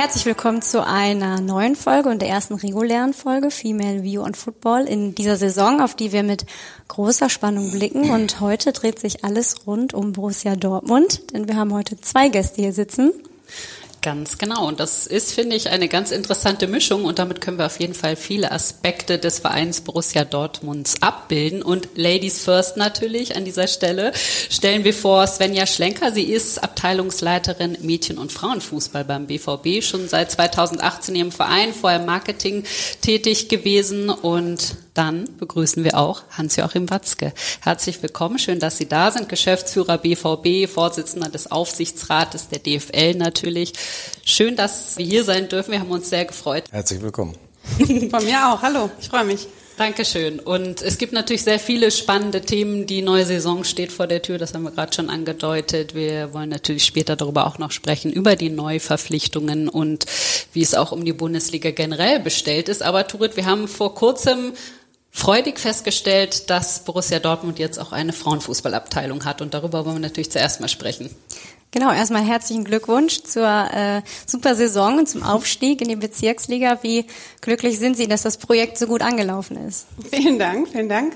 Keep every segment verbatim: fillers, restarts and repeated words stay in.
herzlich willkommen zu einer neuen Folge und der ersten regulären Folge Female View on Football in dieser Saison, auf die wir mit großer Spannung blicken. Und heute dreht sich alles rund um Borussia Dortmund, denn wir haben heute zwei Gäste hier sitzen. Ganz genau. Und das ist, finde ich, eine ganz interessante Mischung. Und damit können wir auf jeden Fall viele Aspekte des Vereins Borussia Dortmunds abbilden. Und Ladies First natürlich an dieser Stelle stellen wir vor Svenja Schlenker. Sie ist Abteilungsleiterin Mädchen- und Frauenfußball beim B V B, schon seit zweitausendachtzehn im Verein, vorher Marketing tätig gewesen. Und dann begrüßen wir auch Hans-Joachim Watzke. Herzlich willkommen, schön, dass Sie da sind. Geschäftsführer B V B, Vorsitzender des Aufsichtsrates der D F L natürlich. Schön, dass wir hier sein dürfen. Wir haben uns sehr gefreut. Herzlich willkommen. Von mir auch. Hallo, ich freue mich. Dankeschön. Und es gibt natürlich sehr viele spannende Themen. Die neue Saison steht vor der Tür, das haben wir gerade schon angedeutet. Wir wollen natürlich später darüber auch noch sprechen, über die Neuverpflichtungen und wie es auch um die Bundesliga generell bestellt ist. Aber Turit, wir haben vor kurzem freudig festgestellt, dass Borussia Dortmund jetzt auch eine Frauenfußballabteilung hat. Und darüber wollen wir natürlich zuerst mal sprechen. Genau, erstmal herzlichen Glückwunsch zur äh, super Saison und zum Aufstieg in die Bezirksliga. Wie glücklich sind Sie, dass das Projekt so gut angelaufen ist? Vielen Dank, vielen Dank.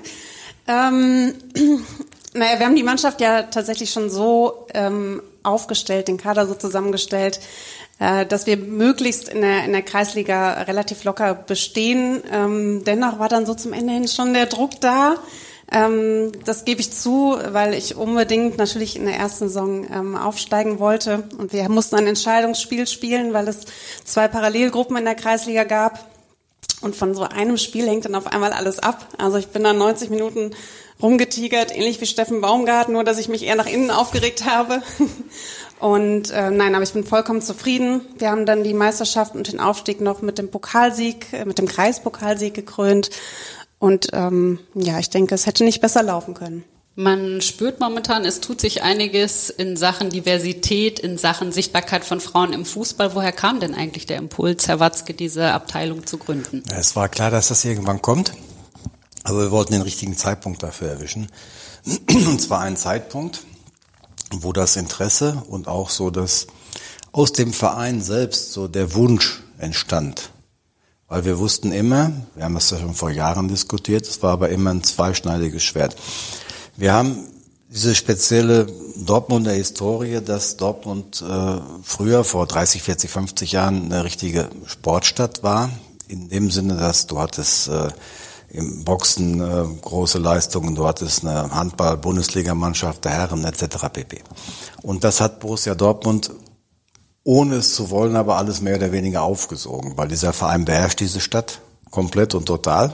Ähm, naja, wir haben die Mannschaft ja tatsächlich schon so ähm, aufgestellt, den Kader so zusammengestellt, äh, dass wir möglichst in der, in der Kreisliga relativ locker bestehen. Ähm, dennoch war dann so zum Ende hin schon der Druck da. Ähm, das gebe ich zu, weil ich unbedingt natürlich in der ersten Saison ähm, aufsteigen wollte. Und wir mussten ein Entscheidungsspiel spielen, weil es zwei Parallelgruppen in der Kreisliga gab. Und von so einem Spiel hängt dann auf einmal alles ab. Also ich bin dann neunzig Minuten rumgetigert, ähnlich wie Steffen Baumgart, nur dass ich mich eher nach innen aufgeregt habe. Und äh, nein, aber ich bin vollkommen zufrieden. Wir haben dann die Meisterschaft und den Aufstieg noch mit dem Pokalsieg, äh, mit dem Kreispokalsieg gekrönt. Und ähm, ja, ich denke, es hätte nicht besser laufen können. Man spürt momentan, es tut sich einiges in Sachen Diversität, in Sachen Sichtbarkeit von Frauen im Fußball. Woher kam denn eigentlich der Impuls, Herr Watzke, diese Abteilung zu gründen? Ja, es war klar, dass das irgendwann kommt, aber wir wollten den richtigen Zeitpunkt dafür erwischen. Und zwar einen Zeitpunkt, wo das Interesse und auch so das aus dem Verein selbst so der Wunsch entstand. Weil wir wussten immer, wir haben das ja schon vor Jahren diskutiert, es war aber immer ein zweischneidiges Schwert. Wir haben diese spezielle Dortmunder Historie, dass Dortmund äh, früher, vor dreißig, vierzig, fünfzig Jahren, eine richtige Sportstadt war. In dem Sinne, dass du hattest äh, im Boxen äh, große Leistungen, du hattest eine Handball-Bundesligamannschaft der Herren et cetera pp. Und das hat Borussia Dortmund, ohne es zu wollen, aber alles mehr oder weniger aufgesogen, weil dieser Verein beherrscht diese Stadt komplett und total.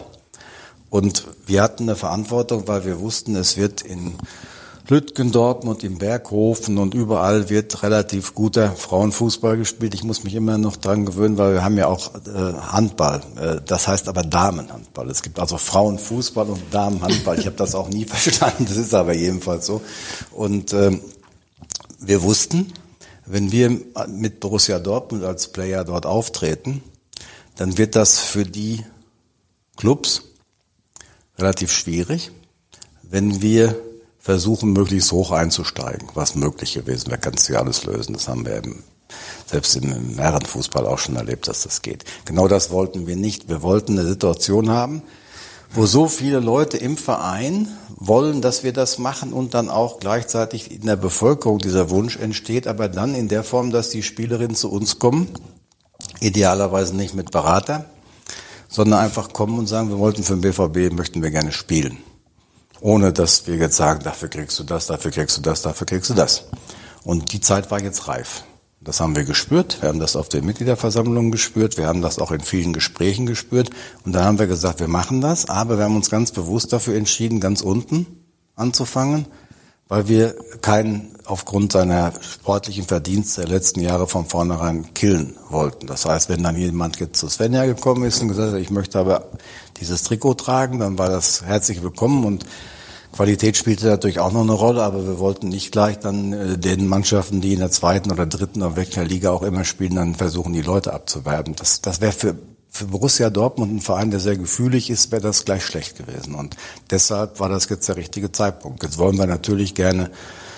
Und wir hatten eine Verantwortung, weil wir wussten, es wird in Lütgen, Dortmund, im Berghofen und überall wird relativ guter Frauenfußball gespielt. Ich muss mich immer noch dran gewöhnen, weil wir haben ja auch äh, Handball. Äh, das heißt aber Damenhandball. Es gibt also Frauenfußball und Damenhandball. Ich habe das auch nie verstanden, das ist aber jedenfalls so. Und äh, wir wussten, wenn wir mit Borussia Dortmund als Player dort auftreten, dann wird das für die Clubs relativ schwierig, wenn wir versuchen, möglichst hoch einzusteigen, was möglich gewesen wäre, kannst du ja alles lösen. Das haben wir eben selbst im Herrenfußball auch schon erlebt, dass das geht. Genau das wollten wir nicht. Wir wollten eine Situation haben, wo so viele Leute im Verein wollen, dass wir das machen und dann auch gleichzeitig in der Bevölkerung dieser Wunsch entsteht, aber dann in der Form, dass die Spielerinnen zu uns kommen, idealerweise nicht mit Berater, sondern einfach kommen und sagen, wir wollten für den B V B, möchten wir gerne spielen. Ohne dass wir jetzt sagen, dafür kriegst du das, dafür kriegst du das, dafür kriegst du das. Und die Zeit war jetzt reif. Das haben wir gespürt, wir haben das auf den Mitgliederversammlungen gespürt, wir haben das auch in vielen Gesprächen gespürt und dann haben wir gesagt, wir machen das, aber wir haben uns ganz bewusst dafür entschieden, ganz unten anzufangen, weil wir keinen aufgrund seiner sportlichen Verdienste der letzten Jahre von vornherein killen wollten. Das heißt, wenn dann jemand jetzt zu Svenja gekommen ist und gesagt hat, ich möchte aber dieses Trikot tragen, dann war das herzlich willkommen und Qualität spielte natürlich auch noch eine Rolle, aber wir wollten nicht gleich dann äh, den Mannschaften, die in der zweiten oder dritten oder welcher Liga auch immer spielen, dann versuchen, die Leute abzuwerben. Das, das wäre für, für Borussia Dortmund, ein Verein, der sehr gefühlig ist, wäre das gleich schlecht gewesen. Und deshalb war das jetzt der richtige Zeitpunkt. Jetzt wollen wir natürlich gerne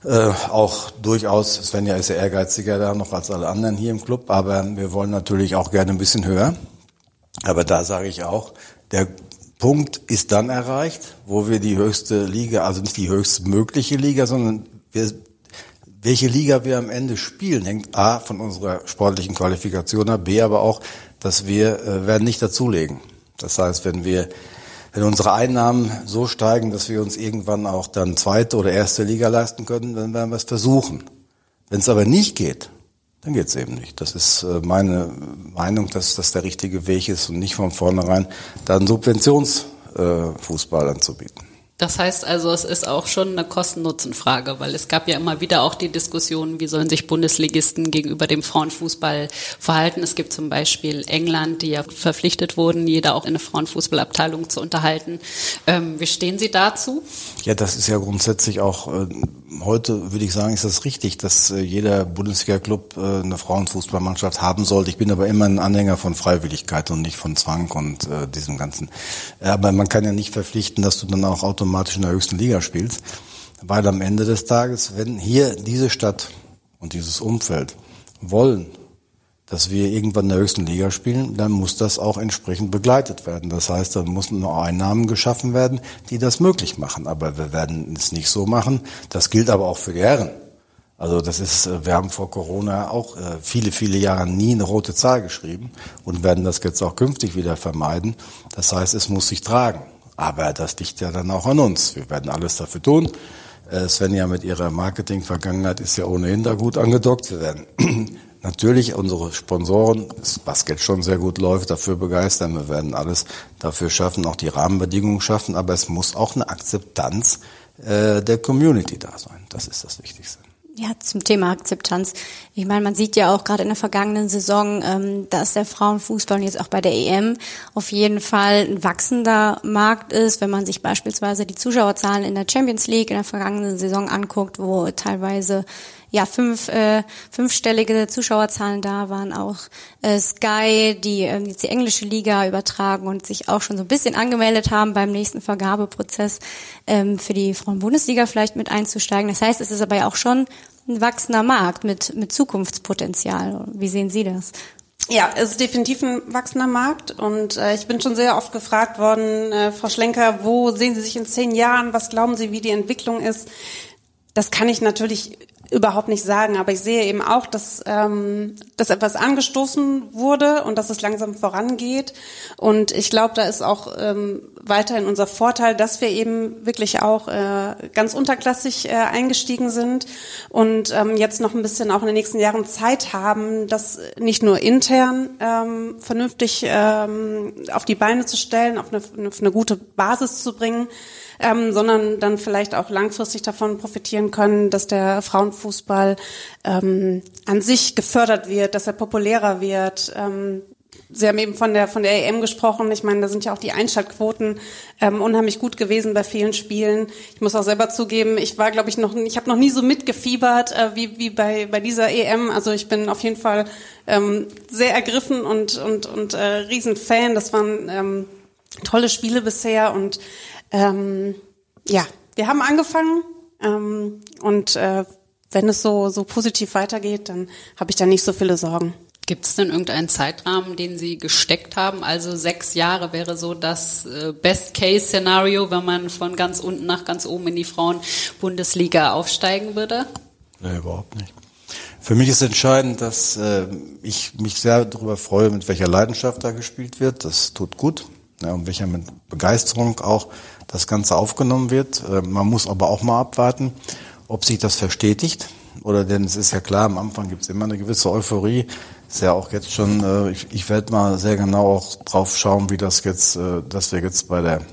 Äh, auch durchaus, Svenja ist ja ehrgeiziger da noch als alle anderen hier im Club, aber wir wollen natürlich auch gerne ein bisschen höher. Aber da sage ich auch, der Punkt ist dann erreicht, wo wir die höchste Liga, also nicht die höchst mögliche Liga, sondern wir, welche Liga wir am Ende spielen, hängt A von unserer sportlichen Qualifikation ab, B aber auch, dass wir äh, werden nicht dazulegen. Das heißt, wenn wir Wenn unsere Einnahmen so steigen, dass wir uns irgendwann auch dann zweite oder erste Liga leisten können, dann werden wir es versuchen. Wenn es aber nicht geht, dann geht es eben nicht. Das ist meine Meinung, dass das der richtige Weg ist und nicht von vornherein da einen Subventionsfußball anzubieten. Das heißt also, es ist auch schon eine Kosten-Nutzen-Frage, weil es gab ja immer wieder auch die Diskussion, wie sollen sich Bundesligisten gegenüber dem Frauenfußball verhalten. Es gibt zum Beispiel England, die ja verpflichtet wurden, jeder auch in eine Frauenfußballabteilung zu unterhalten. Ähm, wie stehen Sie dazu? Ja, das ist ja grundsätzlich auch, äh, heute würde ich sagen, ist das richtig, dass äh, jeder Bundesliga-Club äh, eine Frauenfußballmannschaft haben sollte. Ich bin aber immer ein Anhänger von Freiwilligkeit und nicht von Zwang und äh, diesem Ganzen. Aber man kann ja nicht verpflichten, dass du dann auch automatisch in der höchsten Liga spielst, weil am Ende des Tages, wenn hier diese Stadt und dieses Umfeld wollen, dass wir irgendwann in der höchsten Liga spielen, dann muss das auch entsprechend begleitet werden. Das heißt, dann müssen noch Einnahmen geschaffen werden, die das möglich machen. Aber wir werden es nicht so machen. Das gilt aber auch für die Herren. Also das ist, wir haben vor Corona auch viele, viele Jahre nie eine rote Zahl geschrieben und werden das jetzt auch künftig wieder vermeiden. Das heißt, es muss sich tragen. Aber das liegt ja dann auch an uns. Wir werden alles dafür tun. Svenja mit ihrer Marketing-Vergangenheit ist ja ohnehin da gut angedockt. Wir werden natürlich unsere Sponsoren, was jetzt schon sehr gut läuft, dafür begeistern. Wir werden alles dafür schaffen, auch die Rahmenbedingungen schaffen. Aber es muss auch eine Akzeptanz äh, der Community da sein. Das ist das Wichtigste. Ja, zum Thema Akzeptanz. Ich meine, man sieht ja auch gerade in der vergangenen Saison, ähm, dass der Frauenfußball und jetzt auch bei der E M auf jeden Fall ein wachsender Markt ist. Wenn man sich beispielsweise die Zuschauerzahlen in der Champions League in der vergangenen Saison anguckt, wo teilweise ja fünf äh, fünfstellige Zuschauerzahlen da waren, auch äh, Sky, die äh, jetzt die englische Liga übertragen und sich auch schon so ein bisschen angemeldet haben, beim nächsten Vergabeprozess ähm, für die Frauen-Bundesliga vielleicht mit einzusteigen. Das heißt, es ist aber ja auch schon ein wachsender Markt mit mit Zukunftspotenzial. Wie sehen Sie das? Ja, es ist definitiv ein wachsender Markt und äh, ich bin schon sehr oft gefragt worden, äh, Frau Schlenker, wo sehen Sie sich in zehn Jahren? Was glauben Sie, wie die Entwicklung ist? Das kann ich natürlich überhaupt nicht sagen, aber ich sehe eben auch, dass ähm, dass etwas angestoßen wurde und dass es langsam vorangeht und ich glaube, da ist auch ähm, weiterhin unser Vorteil, dass wir eben wirklich auch äh, ganz unterklassig äh, eingestiegen sind und ähm, jetzt noch ein bisschen auch in den nächsten Jahren Zeit haben, das nicht nur intern ähm, vernünftig ähm, auf die Beine zu stellen, auf eine, auf eine gute Basis zu bringen, Ähm, sondern dann vielleicht auch langfristig davon profitieren können, dass der Frauenfußball ähm, an sich gefördert wird, dass er populärer wird. Ähm, Sie haben eben von der von der E M gesprochen. Ich meine, da sind ja auch die Einschaltquoten ähm, unheimlich gut gewesen bei vielen Spielen. Ich muss auch selber zugeben, ich war, glaube ich, noch, ich habe noch nie so mitgefiebert äh, wie wie bei bei dieser E M. Also ich bin auf jeden Fall ähm, sehr ergriffen und und und äh, Riesenfan. Das waren ähm, tolle Spiele bisher und Ähm, ja, wir haben angefangen ähm, und äh, wenn es so so positiv weitergeht, dann habe ich da nicht so viele Sorgen. Gibt es denn irgendeinen Zeitrahmen, den Sie gesteckt haben? Also sechs Jahre wäre so das äh, Best-Case-Szenario, wenn man von ganz unten nach ganz oben in die Frauen-Bundesliga aufsteigen würde? Nee, überhaupt nicht. Für mich ist entscheidend, dass äh, ich mich sehr darüber freue, mit welcher Leidenschaft da gespielt wird. Das tut gut. Ja, und welcher mit Begeisterung auch das Ganze aufgenommen wird. Äh, man muss aber auch mal abwarten, ob sich das verstetigt. Oder denn es ist ja klar, am Anfang gibt es immer eine gewisse Euphorie. Ist ja auch jetzt schon, äh, ich, ich werde mal sehr genau auch drauf schauen, wie das jetzt, äh, dass wir jetzt bei der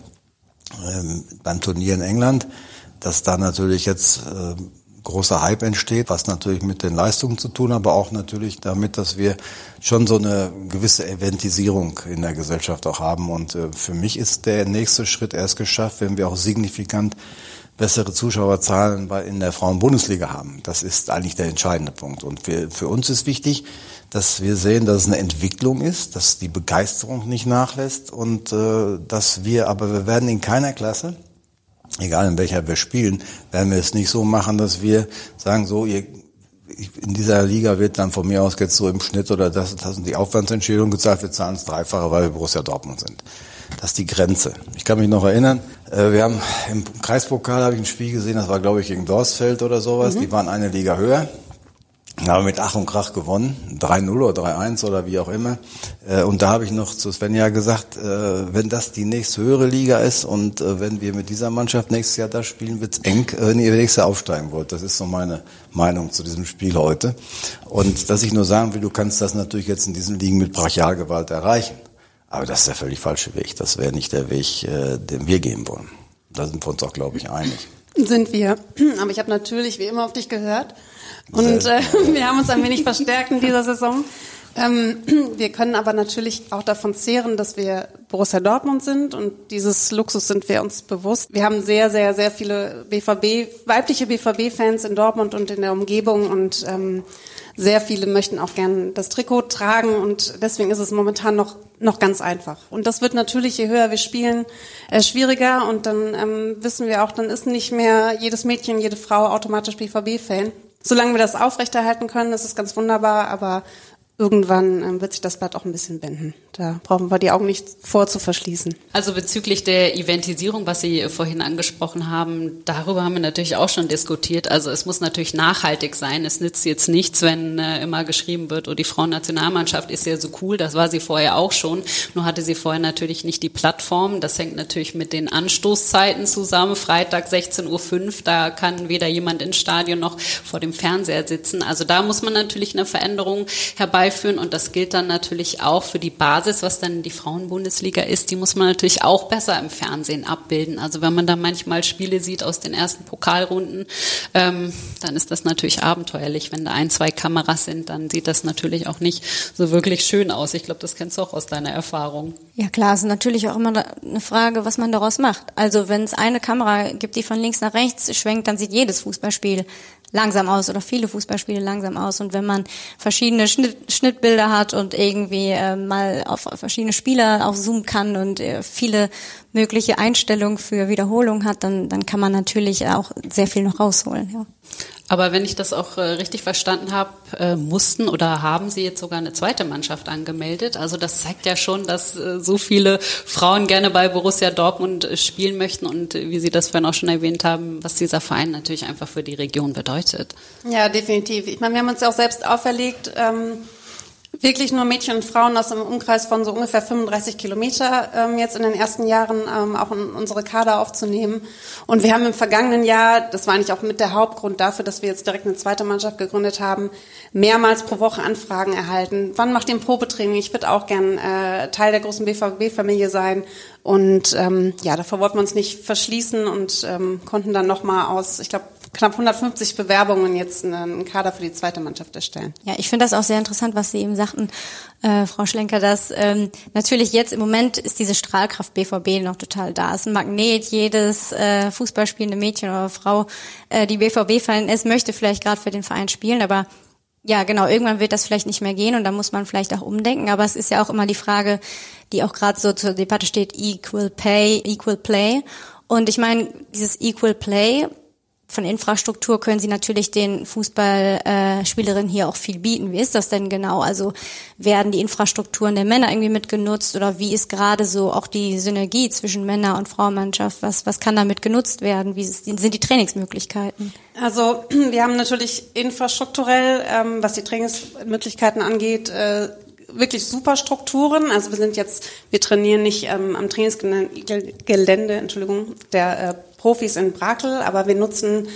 ähm, beim Turnier in England, dass da natürlich jetzt äh, großer Hype entsteht, was natürlich mit den Leistungen zu tun, aber auch natürlich damit, dass wir schon so eine gewisse Eventisierung in der Gesellschaft auch haben. Und äh, für mich ist der nächste Schritt erst geschafft, wenn wir auch signifikant bessere Zuschauerzahlen bei in der Frauen-Bundesliga haben. Das ist eigentlich der entscheidende Punkt. Und wir, für uns ist wichtig, dass wir sehen, dass es eine Entwicklung ist, dass die Begeisterung nicht nachlässt und äh, dass wir, aber wir werden in keiner Klasse egal in welcher wir spielen, werden wir es nicht so machen, dass wir sagen, so, ihr, in dieser Liga wird dann von mir aus jetzt so im Schnitt oder das, das sind die Aufwandsentschädigungen gezahlt, wir zahlen es Dreifache, weil wir Borussia Dortmund sind. Das ist die Grenze. Ich kann mich noch erinnern, wir haben im Kreispokal habe ich ein Spiel gesehen, das war glaube ich gegen Dorsfeld oder sowas, mhm. Die waren eine Liga höher. Da haben wir mit Ach und Krach gewonnen, drei null oder drei eins oder wie auch immer. Und da habe ich noch zu Svenja gesagt, wenn das die nächste höhere Liga ist und wenn wir mit dieser Mannschaft nächstes Jahr da spielen, wird's eng, wenn ihr nächstes Jahr aufsteigen wollt. Das ist so meine Meinung zu diesem Spiel heute. Und dass ich nur sagen will, du kannst das natürlich jetzt in diesen Ligen mit Brachialgewalt erreichen. Aber das ist der völlig falsche Weg. Das wäre nicht der Weg, den wir gehen wollen. Da sind wir uns auch, glaube ich, einig. Sind wir. Aber ich habe natürlich wie immer auf dich gehört. Und äh, wir haben uns ein wenig verstärkt in dieser Saison. Ähm, wir können aber natürlich auch davon zehren, dass wir Borussia Dortmund sind und dieses Luxus sind wir uns bewusst. Wir haben sehr, sehr, sehr viele B V B, weibliche B V B-Fans in Dortmund und in der Umgebung und ähm, sehr viele möchten auch gern das Trikot tragen und deswegen ist es momentan noch noch ganz einfach. Und das wird natürlich, je höher wir spielen, äh, schwieriger und dann ähm, wissen wir auch, dann ist nicht mehr jedes Mädchen, jede Frau automatisch B V B-Fan. Solange wir das aufrechterhalten können, ist es ganz wunderbar, aber irgendwann ähm, wird sich das Blatt auch ein bisschen wenden. Da brauchen wir die Augen nicht vor zu verschließen. Also bezüglich der Eventisierung, was Sie vorhin angesprochen haben, darüber haben wir natürlich auch schon diskutiert. Also es muss natürlich nachhaltig sein. Es nützt jetzt nichts, wenn äh, immer geschrieben wird, oh, die Frauennationalmannschaft ist ja so cool, das war sie vorher auch schon. Nur hatte sie vorher natürlich nicht die Plattform. Das hängt natürlich mit den Anstoßzeiten zusammen. Freitag sechzehn Uhr fünf, da kann weder jemand ins Stadion noch vor dem Fernseher sitzen. Also da muss man natürlich eine Veränderung herbeiführen. Und das gilt dann natürlich auch für die Basis, was dann die Frauenbundesliga ist. Die muss man natürlich auch besser im Fernsehen abbilden. Also wenn man da manchmal Spiele sieht aus den ersten Pokalrunden, ähm, dann ist das natürlich abenteuerlich. Wenn da ein, zwei Kameras sind, dann sieht das natürlich auch nicht so wirklich schön aus. Ich glaube, das kennst du auch aus deiner Erfahrung. Ja klar, es ist natürlich auch immer eine Frage, was man daraus macht. Also wenn es eine Kamera gibt, die von links nach rechts schwenkt, dann sieht jedes Fußballspiel langsam aus oder viele Fußballspiele langsam aus. Und wenn man verschiedene Schnitt, Schnittbilder hat und irgendwie äh, mal auf verschiedene Spieler auch zoomen kann und äh, viele mögliche Einstellungen für Wiederholung hat, dann, dann kann man natürlich auch sehr viel noch rausholen. Ja. Aber wenn ich das auch äh, richtig verstanden habe, äh, mussten oder haben Sie jetzt sogar eine zweite Mannschaft angemeldet. Also das zeigt ja schon, dass äh, so viele Frauen gerne bei Borussia Dortmund äh, spielen möchten und äh, wie Sie das vorhin auch schon erwähnt haben, was dieser Verein natürlich einfach für die Region bedeutet. Ja, definitiv. Ich meine, wir haben uns ja auch selbst auferlegt, ähm, wirklich nur Mädchen und Frauen aus einem Umkreis von so ungefähr fünfunddreißig Kilometer ähm, jetzt in den ersten Jahren ähm, auch in unsere Kader aufzunehmen. Und wir haben im vergangenen Jahr, das war eigentlich auch mit der Hauptgrund dafür, dass wir jetzt direkt eine zweite Mannschaft gegründet haben, mehrmals pro Woche Anfragen erhalten. Wann macht ihr ein Probetraining? Ich würde auch gern äh, Teil der großen B V B-Familie sein. Und ähm, ja, davor wollten wir uns nicht verschließen und ähm, konnten dann nochmal aus, ich glaube, knapp hundertfünfzig Bewerbungen jetzt einen Kader für die zweite Mannschaft erstellen. Ja, ich finde das auch sehr interessant, was Sie eben sagten, äh, Frau Schlenker, dass ähm, natürlich jetzt im Moment ist diese Strahlkraft B V B noch total da. Es ist ein Magnet, jedes äh, fußballspielende Mädchen oder Frau, äh, die B V B-Fan ist, möchte vielleicht gerade für den Verein spielen, aber ja, genau, irgendwann wird das vielleicht nicht mehr gehen und da muss man vielleicht auch umdenken, aber es ist ja auch immer die Frage, die auch gerade so zur Debatte steht, Equal Pay, Equal Play. Und ich meine, dieses Equal Play von Infrastruktur können Sie natürlich den Fußballspielerinnen äh, hier auch viel bieten. Wie ist das denn genau? Also werden die Infrastrukturen der Männer irgendwie mitgenutzt oder wie ist gerade so auch die Synergie zwischen Männer- und Frauenmannschaft? Was, was kann damit genutzt werden? Wie ist, sind die Trainingsmöglichkeiten? Also wir haben natürlich infrastrukturell, ähm, was die Trainingsmöglichkeiten angeht, äh, wirklich super Strukturen. Also wir sind jetzt, wir trainieren nicht ähm, am Trainingsgelände, Entschuldigung, der äh, Profis in Brakel, aber wir nutzen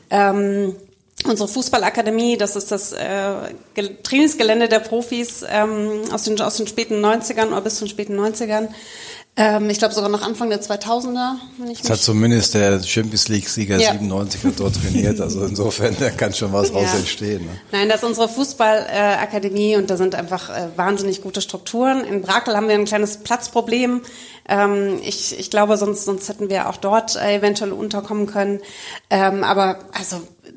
ähm, unsere Fußballakademie, das ist das äh, Trainingsgelände der Profis ähm, aus den aus den späten neunzigern oder bis zu den späten neunzigern. Ähm, ich glaube sogar noch Anfang der zweitausender. Wenn ich das hat zumindest der Champions League-Sieger ja. siebenundneunzig hat dort trainiert, also insofern da kann schon was raus ja. entstehen. Ne? Nein, das ist unsere Fußballakademie äh, und da sind einfach äh, wahnsinnig gute Strukturen. In Brakel haben wir ein kleines Platzproblem. Ähm, ich, ich glaube, sonst, sonst hätten wir auch dort äh, eventuell unterkommen können. Ähm, aber also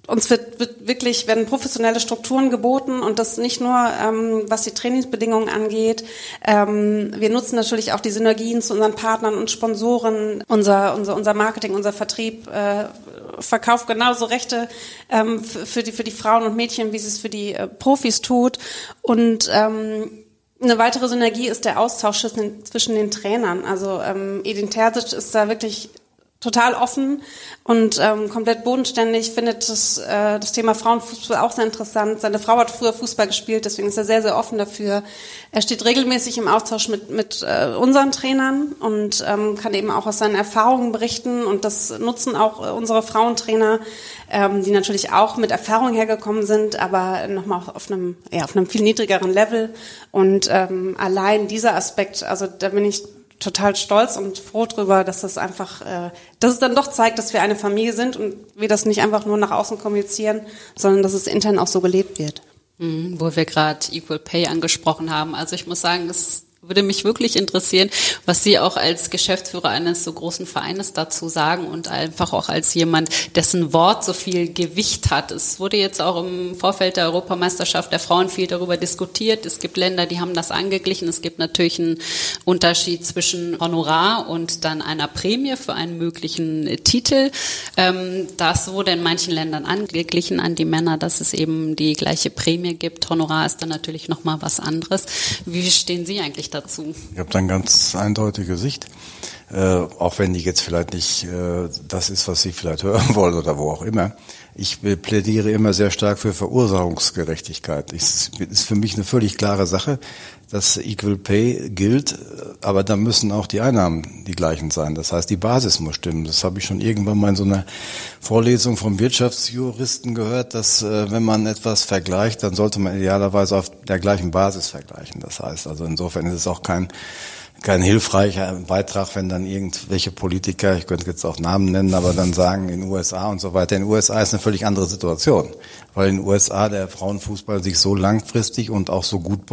uns wird, wird wirklich, werden professionelle Strukturen geboten und das nicht nur, ähm, was die Trainingsbedingungen angeht. Ähm, wir nutzen natürlich auch die Synergien zu unseren Partnern und Sponsoren. Unser, unser, unser Marketing, unser Vertrieb äh, verkauft genauso Rechte ähm, für, für, die, für die Frauen und Mädchen, wie es für die äh, Profis tut. Und ähm, eine weitere Synergie ist der Austausch zwischen den Trainern. Also ähm, Edin Terzic ist da wirklich total offen und ähm, komplett bodenständig, findet das, äh, das Thema Frauenfußball auch sehr interessant. Seine Frau hat früher Fußball gespielt, deswegen ist er sehr, sehr offen dafür. Er steht regelmäßig im Austausch mit mit äh, unseren Trainern und ähm, kann eben auch aus seinen Erfahrungen berichten und das nutzen auch äh, unsere Frauentrainer, ähm, die natürlich auch mit Erfahrung hergekommen sind, aber nochmal auf einem, ja, auf einem viel niedrigeren Level. Und ähm, allein dieser Aspekt, also da bin ich total stolz und froh drüber, dass das einfach, äh, dass es dann doch zeigt, dass wir eine Familie sind und wir das nicht einfach nur nach außen kommunizieren, sondern dass es intern auch so gelebt wird. Mhm, wo wir gerade Equal Pay angesprochen haben. Also ich muss sagen, es würde mich wirklich interessieren, was Sie auch als Geschäftsführer eines so großen Vereines dazu sagen und einfach auch als jemand, dessen Wort so viel Gewicht hat. Es wurde jetzt auch im Vorfeld der Europameisterschaft der Frauen viel darüber diskutiert. Es gibt Länder, die haben das angeglichen. Es gibt natürlich einen Unterschied zwischen Honorar und dann einer Prämie für einen möglichen Titel. Ähm, das wurde in manchen Ländern angeglichen an die Männer, dass es eben die gleiche Prämie gibt. Honorar ist dann natürlich nochmal was anderes. Wie stehen Sie eigentlich dazu? Ich habe da eine ganz eindeutige Sicht, äh, auch wenn die jetzt vielleicht nicht äh, das ist, was Sie vielleicht hören wollen oder wo auch immer. Ich plädiere immer sehr stark für Verursachungsgerechtigkeit. Es ist für mich eine völlig klare Sache, dass Equal Pay gilt, aber da müssen auch die Einnahmen die gleichen sein. Das heißt, die Basis muss stimmen. Das habe ich schon irgendwann mal in so einer Vorlesung vom Wirtschaftsjuristen gehört, dass äh, wenn man etwas vergleicht, dann sollte man idealerweise auf der gleichen Basis vergleichen. Das heißt, also insofern ist es auch kein kein hilfreicher Beitrag, wenn dann irgendwelche Politiker, ich könnte jetzt auch Namen nennen, aber dann sagen in den U S A und so weiter. In den U S A ist eine völlig andere Situation, weil in den U S A der Frauenfußball sich so langfristig und auch so gut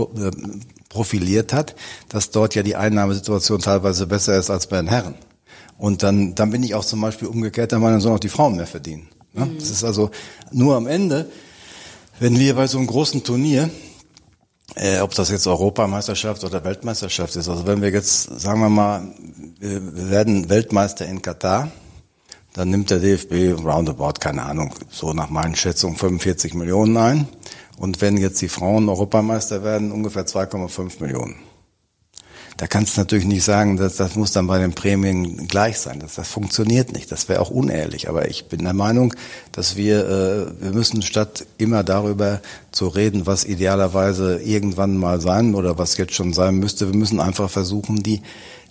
profiliert hat, dass dort ja die Einnahmesituation teilweise besser ist als bei den Herren. Und dann, dann bin ich auch zum Beispiel umgekehrt der Meinung, sollen auch die Frauen mehr verdienen. Ne? Mhm. Das ist also nur am Ende, wenn wir bei so einem großen Turnier, Äh, ob das jetzt Europameisterschaft oder Weltmeisterschaft ist. Also wenn wir jetzt, sagen wir mal, wir werden Weltmeister in Katar, dann nimmt der D F B roundabout, keine Ahnung, so nach meinen Schätzungen fünfundvierzig Millionen ein. Und wenn jetzt die Frauen Europameister werden, ungefähr zwei Komma fünf Millionen. Da kannst du natürlich nicht sagen, dass das muss dann bei den Prämien gleich sein. Das, das funktioniert nicht. Das wäre auch unehrlich. Aber ich bin der Meinung, dass wir, äh, wir müssen statt immer darüber zu reden, was idealerweise irgendwann mal sein oder was jetzt schon sein müsste, wir müssen einfach versuchen, die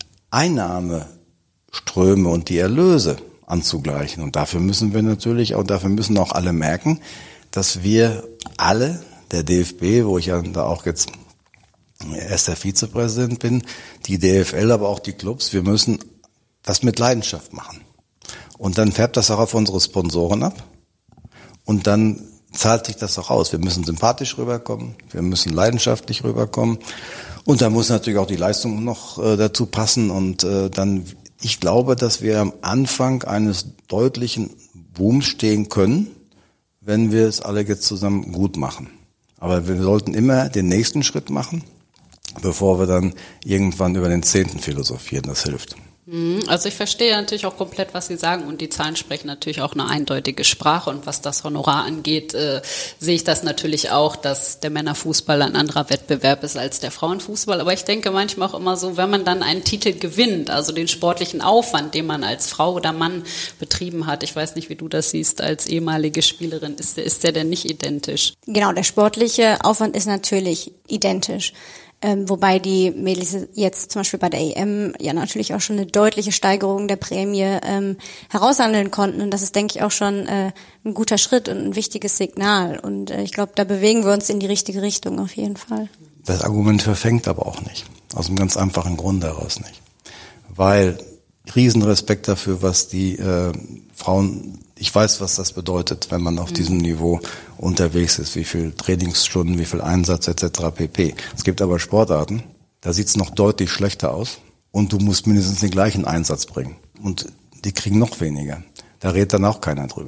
Einnahmeströme und die Erlöse anzugleichen. Und dafür müssen wir natürlich, und dafür müssen auch alle merken, dass wir alle, der D F B, wo ich ja da auch jetzt erster Vizepräsident bin, die D F L, aber auch die Clubs, wir müssen das mit Leidenschaft machen. Und dann färbt das auch auf unsere Sponsoren ab. Und dann zahlt sich das auch aus. Wir müssen sympathisch rüberkommen, wir müssen leidenschaftlich rüberkommen. Und da muss natürlich auch die Leistung noch äh, dazu passen. Und äh, dann, ich glaube, dass wir am Anfang eines deutlichen Booms stehen können, wenn wir es alle jetzt zusammen gut machen. Aber wir sollten immer den nächsten Schritt machen, bevor wir dann irgendwann über den Zehnten philosophieren. Das hilft. Also ich verstehe natürlich auch komplett, was Sie sagen und die Zahlen sprechen natürlich auch eine eindeutige Sprache und was das Honorar angeht, äh, sehe ich das natürlich auch, dass der Männerfußball ein anderer Wettbewerb ist als der Frauenfußball, aber ich denke manchmal auch immer so, wenn man dann einen Titel gewinnt, also den sportlichen Aufwand, den man als Frau oder Mann betrieben hat, ich weiß nicht, wie du das siehst als ehemalige Spielerin, ist der, ist der denn nicht identisch? Genau, der sportliche Aufwand ist natürlich identisch. Ähm, wobei die Mädels jetzt zum Beispiel bei der E M ja natürlich auch schon eine deutliche Steigerung der Prämie ähm, heraushandeln konnten. Und das ist, denke ich, auch schon äh, ein guter Schritt und ein wichtiges Signal. Und äh, ich glaube, da bewegen wir uns in die richtige Richtung auf jeden Fall. Das Argument verfängt aber auch nicht. Aus einem ganz einfachen Grund heraus nicht. Weil Riesenrespekt dafür, was die äh, Frauen, ich weiß, was das bedeutet, wenn man auf mhm. diesem Niveau unterwegs ist, wie viel Trainingsstunden, wie viel Einsatz et cetera pp. Es gibt aber Sportarten, da sieht's noch deutlich schlechter aus und du musst mindestens den gleichen Einsatz bringen. Und die kriegen noch weniger. Da redet dann auch keiner drüber.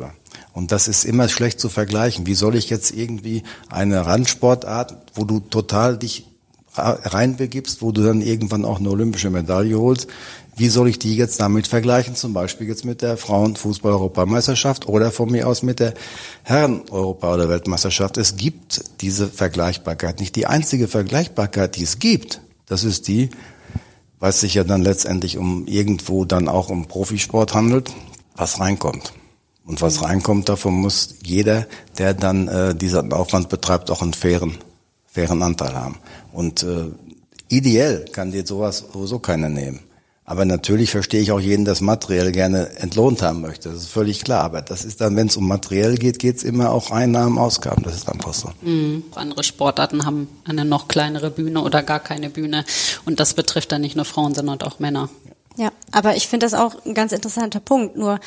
Und das ist immer schlecht zu vergleichen. Wie soll ich jetzt irgendwie eine Randsportart, wo du total dich reinbegibst, wo du dann irgendwann auch eine olympische Medaille holst, wie soll ich die jetzt damit vergleichen? Zum Beispiel jetzt mit der Frauenfußball-Europameisterschaft oder von mir aus mit der Herren-Europa- oder Weltmeisterschaft. Es gibt diese Vergleichbarkeit nicht. Die einzige Vergleichbarkeit, die es gibt, das ist die, weil es sich ja dann letztendlich um irgendwo dann auch um Profisport handelt, was reinkommt. Und was reinkommt, davon muss jeder, der dann äh, diesen Aufwand betreibt, auch einen fairen, fairen Anteil haben. Und äh, ideell kann dir sowas sowieso keiner nehmen. Aber natürlich verstehe ich auch jeden, der materiell gerne entlohnt haben möchte. Das ist völlig klar. Aber das ist dann, wenn es um materiell geht, geht es immer auch Einnahmen, Ausgaben. Das ist einfach so. Mhm. Andere Sportarten haben eine noch kleinere Bühne oder gar keine Bühne. Und das betrifft dann nicht nur Frauen, sondern auch Männer. Ja, aber ich finde das auch ein ganz interessanter Punkt. Nur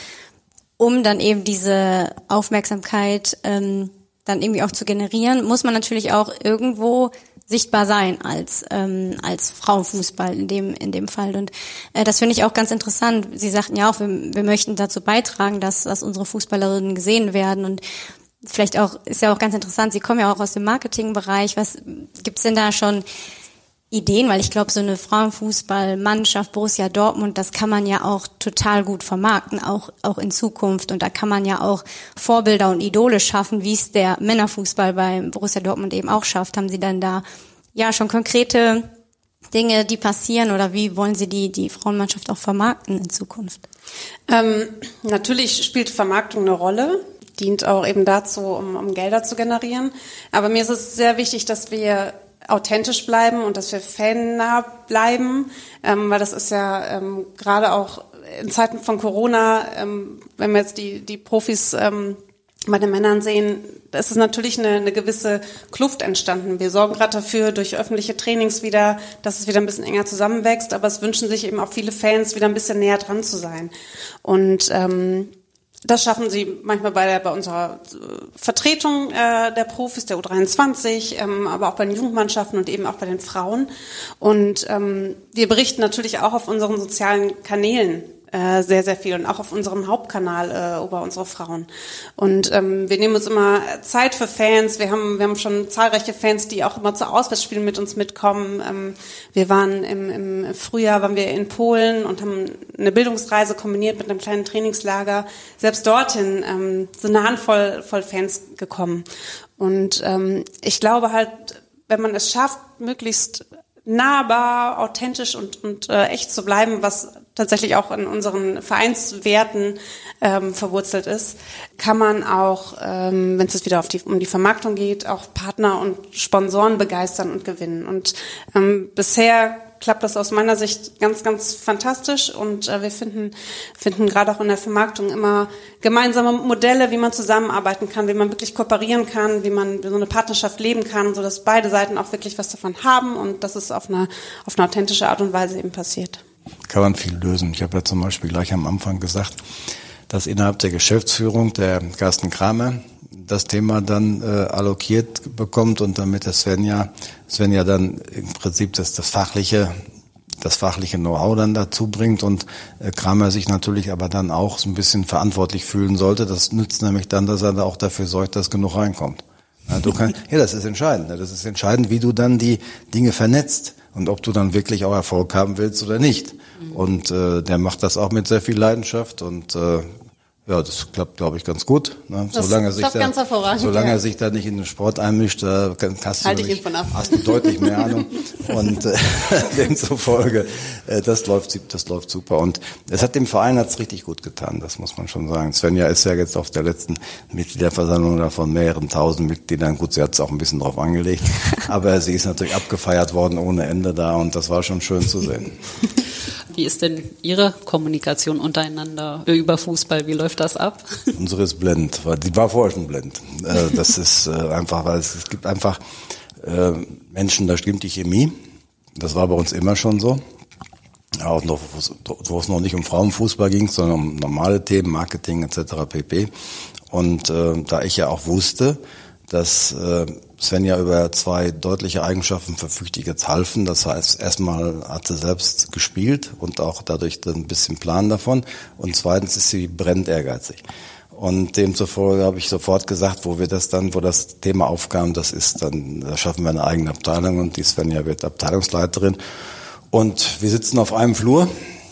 um dann eben diese Aufmerksamkeit ähm, dann irgendwie auch zu generieren, muss man natürlich auch irgendwo sichtbar sein als ähm, als Frauenfußball in dem in dem Fall. Und äh, das finde ich auch ganz interessant. Sie sagten ja auch, wir, wir möchten dazu beitragen, dass dass unsere Fußballerinnen gesehen werden. Und vielleicht auch ist ja auch ganz interessant, Sie kommen ja auch aus dem Marketingbereich. Was gibt's denn da schon Ideen? Weil ich glaube, so eine Frauenfußballmannschaft Borussia Dortmund, das kann man ja auch total gut vermarkten, auch auch in Zukunft. Und da kann man ja auch Vorbilder und Idole schaffen, wie es der Männerfußball beim Borussia Dortmund eben auch schafft. Haben Sie dann da ja schon konkrete Dinge, die passieren, oder wie wollen Sie die die Frauenmannschaft auch vermarkten in Zukunft? Ähm, natürlich spielt Vermarktung eine Rolle, dient auch eben dazu, um, um Gelder zu generieren. Aber mir ist es sehr wichtig, dass wir authentisch bleiben und dass wir fannah bleiben, ähm, weil das ist ja ähm, gerade auch in Zeiten von Corona, ähm, wenn wir jetzt die die Profis ähm, bei den Männern sehen, da ist es natürlich eine, eine gewisse Kluft entstanden. Wir sorgen gerade dafür durch öffentliche Trainings wieder, dass es wieder ein bisschen enger zusammenwächst, aber es wünschen sich eben auch viele Fans, wieder ein bisschen näher dran zu sein. Und ähm, das schaffen sie manchmal bei der, bei unserer Vertretung äh, der Profis, der U dreiundzwanzig, ähm, aber auch bei den Jugendmannschaften und eben auch bei den Frauen. Und ähm, wir berichten natürlich auch auf unseren sozialen Kanälen äh, sehr, sehr viel und auch auf unserem Hauptkanal äh, über unsere Frauen. Und ähm, wir nehmen uns immer Zeit für Fans. Wir haben, wir haben schon zahlreiche Fans, die auch immer zu Auswärtsspielen mit uns mitkommen. Ähm, wir waren im, im Frühjahr waren wir in Polen und haben eine Bildungsreise kombiniert mit einem kleinen Trainingslager. Selbst dorthin ähm, sind eine Handvoll voll Fans gekommen. Und ähm, ich glaube halt, wenn man es schafft, möglichst nahbar, authentisch und, und äh, echt zu bleiben, was tatsächlich auch in unseren Vereinswerten ähm, verwurzelt ist, kann man auch, ähm, wenn es jetzt wieder auf die, um die Vermarktung geht, auch Partner und Sponsoren begeistern und gewinnen. Und ähm, bisher klappt das aus meiner Sicht ganz, ganz fantastisch, und äh, wir finden finden gerade auch in der Vermarktung immer gemeinsame Modelle, wie man zusammenarbeiten kann, wie man wirklich kooperieren kann, wie man so eine Partnerschaft leben kann, so dass beide Seiten auch wirklich was davon haben und dass es auf eine auf eine authentische Art und Weise eben passiert. Kann man viel lösen. Ich habe ja zum Beispiel gleich am Anfang gesagt, dass innerhalb der Geschäftsführung der Carsten Kramer das Thema dann äh, allokiert bekommt und damit der Svenja, Svenja dann im Prinzip das, das fachliche, das fachliche Know-how dann dazu bringt und äh, Kramer sich natürlich aber dann auch so ein bisschen verantwortlich fühlen sollte. Das nützt nämlich dann, dass er da auch dafür sorgt, dass genug reinkommt. Ja, du kannst, ja, das ist entscheidend. Das ist entscheidend, wie du dann die Dinge vernetzt und ob du dann wirklich auch Erfolg haben willst oder nicht. Mhm. Und äh, der macht das auch mit sehr viel Leidenschaft und äh, ja, das klappt, glaube ich, ganz gut. Ne? Das solange er sich da, ganz hervorragend. solange ja. er sich da nicht in den Sport einmischt, da hast du, Halte ich ihn von ab. hast du deutlich mehr Ahnung. Und äh, demzufolge, äh, das läuft, das läuft super. Und es hat dem Verein hat's richtig gut getan, das muss man schon sagen. Svenja ist ja jetzt auf der letzten Mitgliederversammlung da von mehreren tausend Mitgliedern. Gut, sie hat's auch ein bisschen drauf angelegt, aber sie ist natürlich abgefeiert worden ohne Ende da, und das war schon schön zu sehen. Wie ist denn Ihre Kommunikation untereinander über Fußball? Wie läuft das ab? Unsere ist blend, weil die war vorher schon blend. Das ist einfach, weil es, es gibt einfach Menschen, da stimmt die Chemie. Das war bei uns immer schon so. Auch noch, wo es noch nicht um Frauenfußball ging, sondern um normale Themen, Marketing et cetera pp. Und äh, da ich ja auch wusste, dass äh, Svenja über zwei deutliche Eigenschaften verfügt, die jetzt halfen. Das heißt, erstmal hat sie selbst gespielt und auch dadurch ein bisschen Plan davon. Und zweitens ist sie brennend ehrgeizig. Und demzufolge habe ich sofort gesagt, wo wir das dann, wo das Thema aufkam, das ist dann, da schaffen wir eine eigene Abteilung und die Svenja wird Abteilungsleiterin. Und wir sitzen auf einem Flur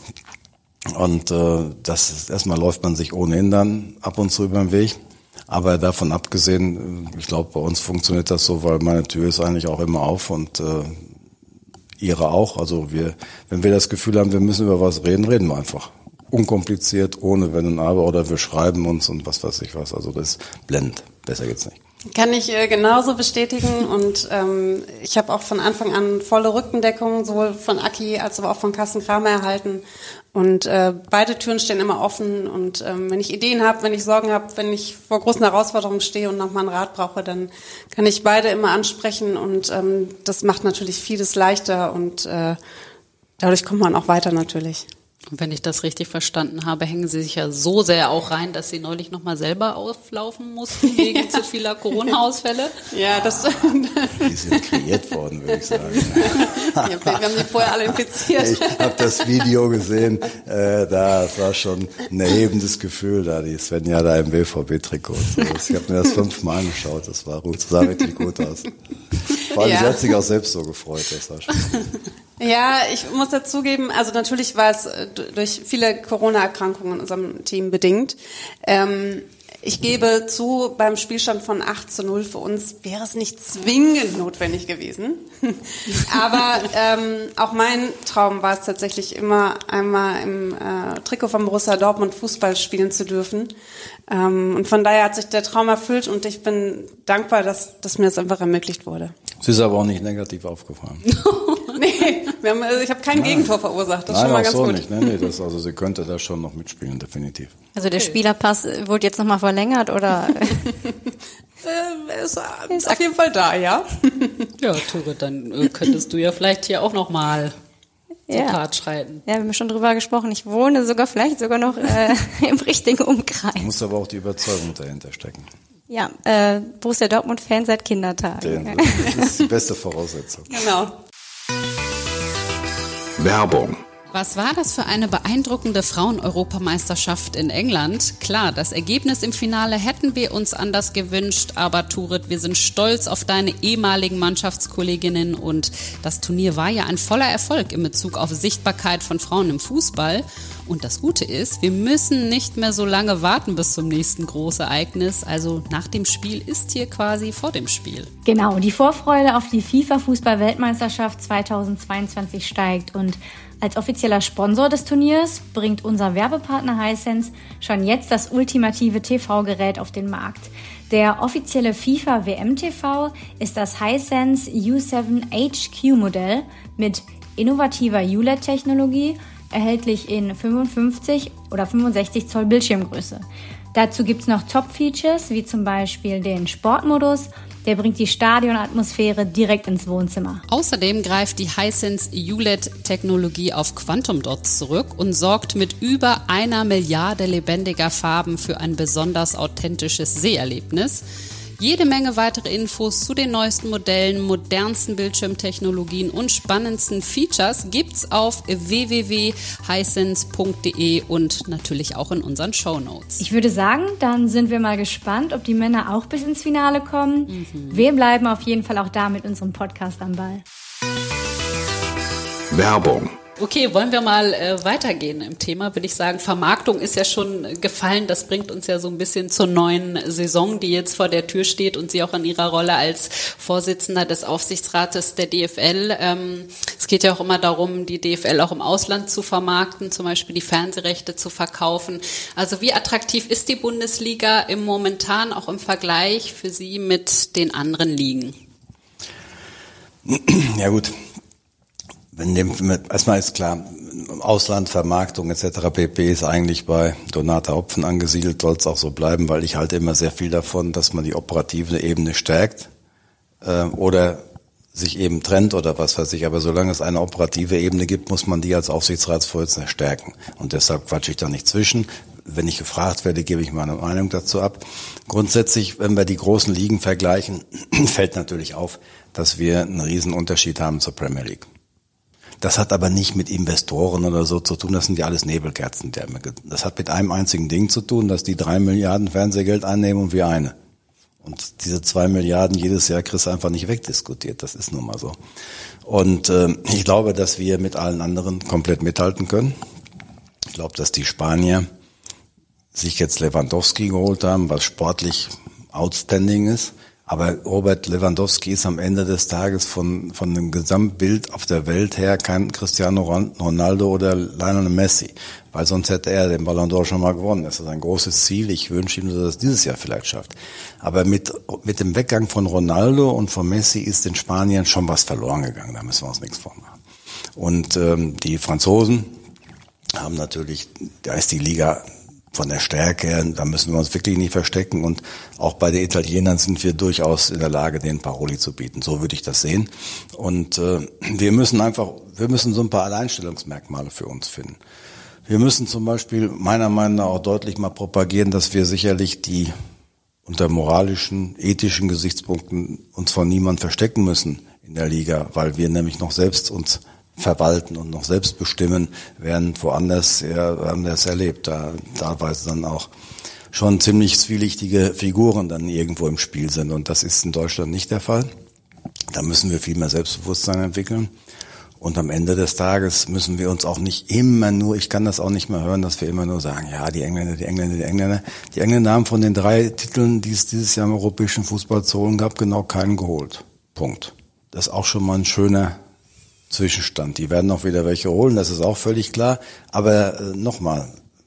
und äh, das ist, erstmal läuft man sich ohnehin dann ab und zu über den Weg. Aber davon abgesehen, ich glaube, bei uns funktioniert das so, weil meine Tür ist eigentlich auch immer auf und äh, ihre auch. Also wir, wenn wir das Gefühl haben, wir müssen über was reden, reden wir einfach. Unkompliziert, ohne Wenn und Aber, oder wir schreiben uns und was weiß ich was. Also das ist blendend. Besser geht's nicht. Kann ich äh, genauso bestätigen und ähm, ich habe auch von Anfang an volle Rückendeckung, sowohl von Aki als aber auch von Carsten Kramer erhalten. Und äh, beide Türen stehen immer offen und ähm, wenn ich Ideen habe, wenn ich Sorgen habe, wenn ich vor großen Herausforderungen stehe und nochmal einen Rat brauche, dann kann ich beide immer ansprechen und ähm, das macht natürlich vieles leichter und äh, dadurch kommt man auch weiter natürlich. Und wenn ich das richtig verstanden habe, hängen Sie sich ja so sehr auch rein, dass Sie neulich nochmal selber auflaufen mussten wegen ja. zu vieler Corona-Ausfälle. Ja, das Die sind kreiert worden, würde ich sagen. Ja, wir haben die vorher alle infiziert. Ich habe das Video gesehen, äh, da es war schon ein erhebendes Gefühl da, die Svenja da im B V B-Trikot. So. Ich habe mir das fünfmal angeschaut, das war gut, das sah wirklich gut aus. Vor allem, ja. sie hat sich auch selbst so gefreut, das war schon. Ja, ich muss dazugeben, also natürlich war es durch viele Corona-Erkrankungen in unserem Team bedingt. Ähm, ich gebe zu, beim Spielstand von acht zu null für uns wäre es nicht zwingend notwendig gewesen. Aber ähm, auch mein Traum war es tatsächlich immer, einmal im äh, Trikot von Borussia Dortmund Fußball spielen zu dürfen. Ähm, und von daher hat sich der Traum erfüllt und ich bin dankbar, dass, dass mir das einfach ermöglicht wurde. Sie ist aber auch nicht negativ aufgefallen. Nee, wir haben, also ich habe kein Nein. Gegentor verursacht, das ist Nein, schon mal auch ganz so gut. Nicht. Nee, nee, das, also sie könnte da schon noch mitspielen, definitiv. Also der Spielerpass wurde jetzt nochmal verlängert, oder? äh, ist, ist auf jeden Fall da, ja. Ja, Ture, dann äh, könntest du ja vielleicht hier auch nochmal zur ja. Tat schreiten. Ja, wir haben schon drüber gesprochen. Ich wohne sogar vielleicht sogar noch äh, im richtigen Umkreis. Du musst aber auch die Überzeugung dahinter stecken. Ja, äh, Borussia Dortmund-Fan seit Kindertagen. Das ist die beste Voraussetzung. Genau. Werbung. Was war das für eine beeindruckende Frauen-Europameisterschaft in England? Klar, das Ergebnis im Finale hätten wir uns anders gewünscht, aber Turit, wir sind stolz auf deine ehemaligen Mannschaftskolleginnen und das Turnier war ja ein voller Erfolg in Bezug auf Sichtbarkeit von Frauen im Fußball. Und das Gute ist, wir müssen nicht mehr so lange warten bis zum nächsten Großereignis. Also nach dem Spiel ist hier quasi vor dem Spiel. Genau, die Vorfreude auf die FIFA-Fußball-Weltmeisterschaft zweitausendzweiundzwanzig steigt und als offizieller Sponsor des Turniers bringt unser Werbepartner Hisense schon jetzt das ultimative T V-Gerät auf den Markt. Der offizielle FIFA-W M-T V ist das Hisense U sieben H Q-Modell mit innovativer U L E D-Technologie, erhältlich in fünfundfünfzig oder fünfundsechzig Zoll Bildschirmgröße. Dazu gibt's noch Top-Features, wie zum Beispiel den Sportmodus. Der bringt die Stadionatmosphäre direkt ins Wohnzimmer. Außerdem greift die Hisense U L E D-Technologie auf Quantum Dots zurück und sorgt mit über einer Milliarde lebendiger Farben für ein besonders authentisches Seherlebnis. Jede Menge weitere Infos zu den neuesten Modellen, modernsten Bildschirmtechnologien und spannendsten Features gibt's auf w w w punkt hisense punkt d e und natürlich auch in unseren Shownotes. Ich würde sagen, dann sind wir mal gespannt, ob die Männer auch bis ins Finale kommen. Mhm. Wir bleiben auf jeden Fall auch da mit unserem Podcast am Ball. Werbung. Okay, wollen wir mal äh, weitergehen im Thema, würde ich sagen. Vermarktung ist ja schon gefallen, das bringt uns ja so ein bisschen zur neuen Saison, die jetzt vor der Tür steht und Sie auch in Ihrer Rolle als Vorsitzender des Aufsichtsrates der D F L. Ähm, es geht ja auch immer darum, die D F L auch im Ausland zu vermarkten, zum Beispiel die Fernsehrechte zu verkaufen. Also wie attraktiv ist die Bundesliga im momentan auch im Vergleich für Sie mit den anderen Ligen? Ja gut. Wenn dem, erstmal ist klar, Ausland, Vermarktung et cetera pp. Ist eigentlich bei Donata Hopfen angesiedelt, soll es auch so bleiben, weil ich halte immer sehr viel davon, dass man die operative Ebene stärkt äh, oder sich eben trennt oder was weiß ich. Aber solange es eine operative Ebene gibt, muss man die als Aufsichtsratsvorsitzender stärken. Und deshalb quatsche ich da nicht zwischen. Wenn ich gefragt werde, gebe ich meine Meinung dazu ab. Grundsätzlich, wenn wir die großen Ligen vergleichen, fällt natürlich auf, dass wir einen riesen Unterschied haben zur Premier League. Das hat aber nicht mit Investoren oder so zu tun, das sind ja alles Nebelkerzen. Das hat mit einem einzigen Ding zu tun, dass die drei Milliarden Fernsehgeld einnehmen und wir eine. Und diese zwei Milliarden jedes Jahr kriegst du einfach nicht wegdiskutiert, das ist nun mal so. Und äh, ich glaube, dass wir mit allen anderen komplett mithalten können. Ich glaube, dass die Spanier sich jetzt Lewandowski geholt haben, was sportlich outstanding ist. Aber Robert Lewandowski ist am Ende des Tages von von dem Gesamtbild auf der Welt her kein Cristiano Ronaldo oder Lionel Messi, weil sonst hätte er den Ballon d'Or schon mal gewonnen. Das ist ein großes Ziel. Ich wünsche ihm, dass er das dieses Jahr vielleicht schafft. Aber mit mit dem Weggang von Ronaldo und von Messi ist in Spanien schon was verloren gegangen. Da müssen wir uns nichts vormachen. Und ähm, die Franzosen haben natürlich, da ist die Liga von der Stärke her, da müssen wir uns wirklich nicht verstecken. Und auch bei den Italienern sind wir durchaus in der Lage, den Paroli zu bieten. So würde ich das sehen. Und äh, wir müssen einfach, wir müssen so ein paar Alleinstellungsmerkmale für uns finden. Wir müssen zum Beispiel meiner Meinung nach auch deutlich mal propagieren, dass wir sicherlich die unter moralischen, ethischen Gesichtspunkten uns von niemand verstecken müssen in der Liga, weil wir nämlich noch selbst uns verwalten und noch selbst bestimmen, während woanders, ja, wir haben das erlebt, da teilweise dann auch schon ziemlich zwielichtige Figuren dann irgendwo im Spiel sind, und das ist in Deutschland nicht der Fall. Da müssen wir viel mehr Selbstbewusstsein entwickeln, und am Ende des Tages müssen wir uns auch nicht immer nur, ich kann das auch nicht mehr hören, dass wir immer nur sagen, ja, die Engländer, die Engländer, die Engländer. Die Engländer haben von den drei Titeln, die es dieses Jahr im europäischen Fußball zu holen gab, genau keinen geholt. Punkt. Das ist auch schon mal ein schöner Zwischenstand. Die werden auch wieder welche holen, das ist auch völlig klar. Aber äh, nochmal,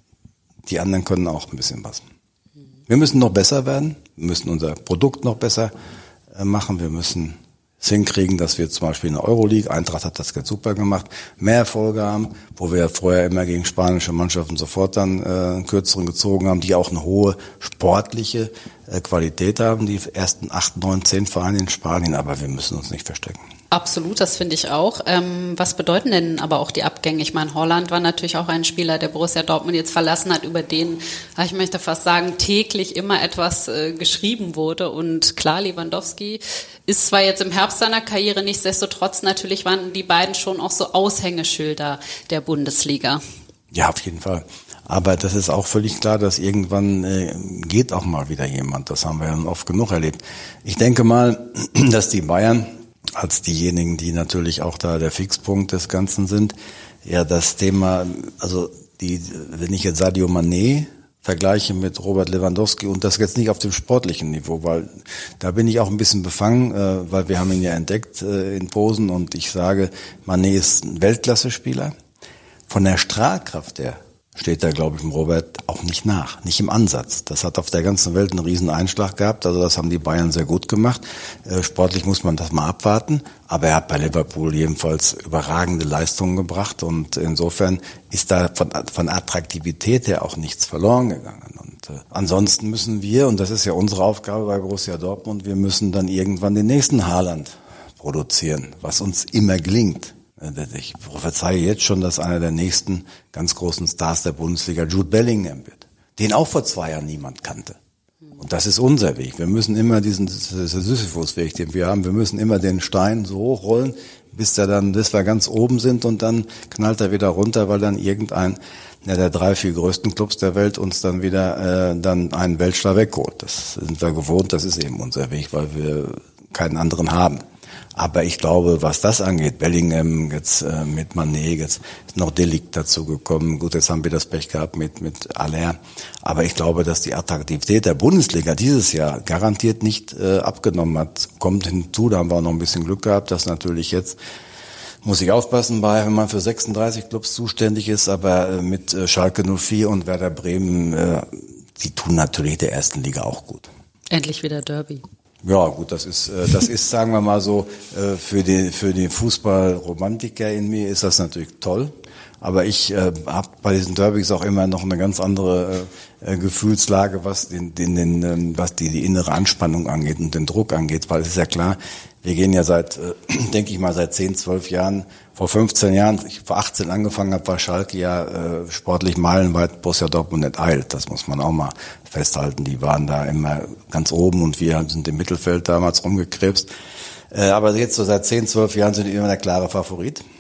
die anderen können auch ein bisschen was. Wir müssen noch besser werden, wir müssen unser Produkt noch besser äh, machen, wir müssen es hinkriegen, dass wir zum Beispiel in der Euroleague, Eintracht hat das ganz super gemacht, mehr Erfolge haben, wo wir vorher immer gegen spanische Mannschaften sofort dann äh, einen kürzeren gezogen haben, die auch eine hohe sportliche äh, Qualität haben, die ersten acht, neun, zehn Vereine in Spanien, aber wir müssen uns nicht verstecken. Absolut, das finde ich auch. Ähm, was bedeuten denn aber auch die Abgänge? Ich meine, Holland war natürlich auch ein Spieler, der Borussia Dortmund jetzt verlassen hat, über den, ich möchte fast sagen, täglich immer etwas äh, geschrieben wurde. Und klar, Lewandowski ist zwar jetzt im Herbst seiner Karriere, nichtsdestotrotz natürlich waren die beiden schon auch so Aushängeschilder der Bundesliga. Ja, auf jeden Fall. Aber das ist auch völlig klar, dass irgendwann äh, geht auch mal wieder jemand. Das haben wir ja oft genug erlebt. Ich denke mal, dass die Bayern als diejenigen, die natürlich auch da der Fixpunkt des Ganzen sind, ja das Thema, also die, wenn ich jetzt Sadio Mané vergleiche mit Robert Lewandowski, und das jetzt nicht auf dem sportlichen Niveau, weil da bin ich auch ein bisschen befangen, äh, weil wir haben ihn ja entdeckt äh, in Posen, und ich sage, Mané ist ein Weltklasse-Spieler. Von der Strahlkraft her steht da, glaube ich, dem Robert auch nicht nach, nicht im Ansatz. Das hat auf der ganzen Welt einen riesen Einschlag gehabt, also das haben die Bayern sehr gut gemacht. Äh, sportlich muss man das mal abwarten, aber er hat bei Liverpool jedenfalls überragende Leistungen gebracht, und insofern ist da von, von Attraktivität her auch nichts verloren gegangen. Und äh, ansonsten müssen wir, und das ist ja unsere Aufgabe bei Borussia Dortmund, wir müssen dann irgendwann den nächsten Haaland produzieren, was uns immer gelingt. Ich prophezeie jetzt schon, dass einer der nächsten ganz großen Stars der Bundesliga Jude Bellingham wird, den auch vor zwei Jahren niemand kannte. Und das ist unser Weg. Wir müssen immer diesen Sisyphus-Weg, den wir haben, wir müssen immer den Stein so hochrollen, bis der dann, bis wir ganz oben sind, und dann knallt er wieder runter, weil dann irgendein ja, der drei, vier größten Clubs der Welt uns dann wieder äh, dann einen Weltstar wegholt. Das sind wir gewohnt, das ist eben unser Weg, weil wir keinen anderen haben. Aber ich glaube, was das angeht, Bellingham jetzt äh, mit Mané, jetzt ist noch De Ligt dazu gekommen. Gut, jetzt haben wir das Pech gehabt mit mit Aller. Aber ich glaube, dass die Attraktivität der Bundesliga dieses Jahr garantiert nicht äh, abgenommen hat. Kommt hinzu, da haben wir auch noch ein bisschen Glück gehabt, dass natürlich jetzt, muss ich aufpassen bei, wenn man für sechsunddreißig Clubs zuständig ist, aber äh, mit äh, Schalke null vier und Werder Bremen, äh, die tun natürlich der ersten Liga auch gut. Endlich wieder Derby. Ja, gut, das ist, äh, das ist, sagen wir mal so, äh, für den, für den Fußballromantiker in mir ist das natürlich toll. Aber ich äh, habe bei diesen Derbys auch immer noch eine ganz andere äh, Gefühlslage, was den, den, den, was die, die innere Anspannung angeht und den Druck angeht, weil es ist ja klar, wir gehen ja seit, äh, denke ich mal, seit zehn, zwölf Jahren, vor fünfzehn Jahren, ich vor achtzehn angefangen habe, war Schalke ja äh, sportlich meilenweit Borussia Dortmund enteilt. Das muss man auch mal festhalten. Die waren da immer ganz oben und wir sind im Mittelfeld damals rumgekrebst. Äh, aber jetzt so seit zehn, zwölf Jahren sind die immer der klare Favorit.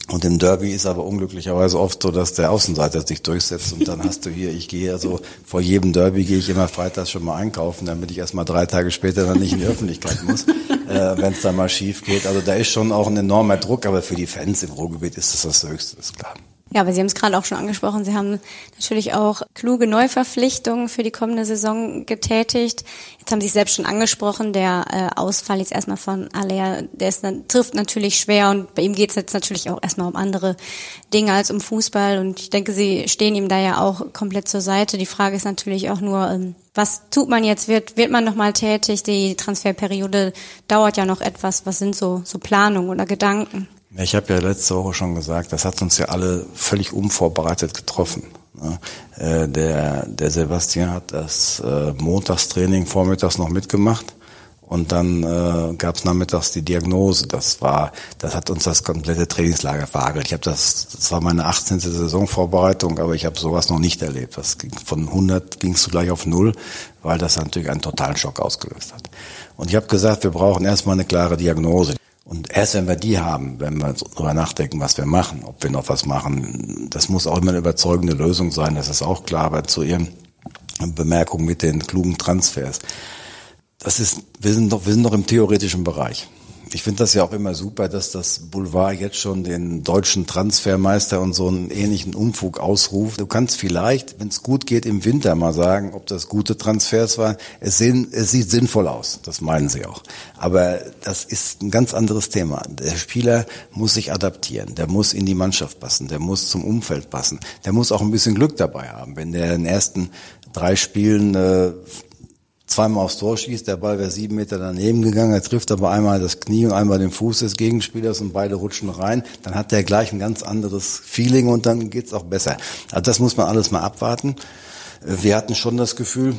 Und im Derby ist aber unglücklicherweise oft so, dass der Außenseiter sich durchsetzt und dann hast du hier, ich gehe also vor jedem Derby gehe ich immer freitags schon mal einkaufen, damit ich erst mal drei Tage später dann nicht in die Öffentlichkeit muss, äh, wenn es dann mal schief geht. Also da ist schon auch ein enormer Druck, aber für die Fans im Ruhrgebiet ist das das Höchste, ist klar. Ja, aber Sie haben es gerade auch schon angesprochen. Sie haben natürlich auch kluge Neuverpflichtungen für die kommende Saison getätigt. Jetzt haben Sie es selbst schon angesprochen, der äh, Ausfall jetzt erstmal von Aller, der ist, trifft natürlich schwer und bei ihm geht es jetzt natürlich auch erstmal um andere Dinge als um Fußball und ich denke, Sie stehen ihm da ja auch komplett zur Seite. Die Frage ist natürlich auch nur, ähm, was tut man jetzt? Wird wird man nochmal tätig? Die Transferperiode dauert ja noch etwas. Was sind so so Planungen oder Gedanken? Ich habe ja letzte Woche schon gesagt, das hat uns ja alle völlig unvorbereitet getroffen. Der, der Sebastian hat das Montagstraining vormittags noch mitgemacht und dann äh, gab es nachmittags die Diagnose. Das war, das hat uns das komplette Trainingslager verhagelt. Ich habe das, das war meine achtzehnte Saisonvorbereitung, aber ich habe sowas noch nicht erlebt. Das ging, von hundert gingst du gleich auf null, weil das natürlich einen totalen Schock ausgelöst hat. Und ich habe gesagt, wir brauchen erstmal eine klare Diagnose. Und erst wenn wir die haben, wenn wir darüber nachdenken, was wir machen, ob wir noch was machen, das muss auch immer eine überzeugende Lösung sein, das ist auch klar, aber zu Ihren Bemerkungen mit den klugen Transfers. Das ist, wir sind doch, wir sind noch im theoretischen Bereich. Ich finde das ja auch immer super, dass das Boulevard jetzt schon den deutschen Transfermeister und so einen ähnlichen Unfug ausruft. Du kannst vielleicht, wenn es gut geht, im Winter mal sagen, ob das gute Transfers waren. Es, sehen, es sieht sinnvoll aus, das meinen sie auch. Aber das ist ein ganz anderes Thema. Der Spieler muss sich adaptieren, der muss in die Mannschaft passen, der muss zum Umfeld passen, der muss auch ein bisschen Glück dabei haben. Wenn der in den ersten drei Spielen äh, zweimal aufs Tor schießt, der Ball wäre sieben Meter daneben gegangen, er trifft aber einmal das Knie und einmal den Fuß des Gegenspielers und beide rutschen rein, dann hat der gleich ein ganz anderes Feeling und dann geht's auch besser. Also das muss man alles mal abwarten. Wir hatten schon das Gefühl,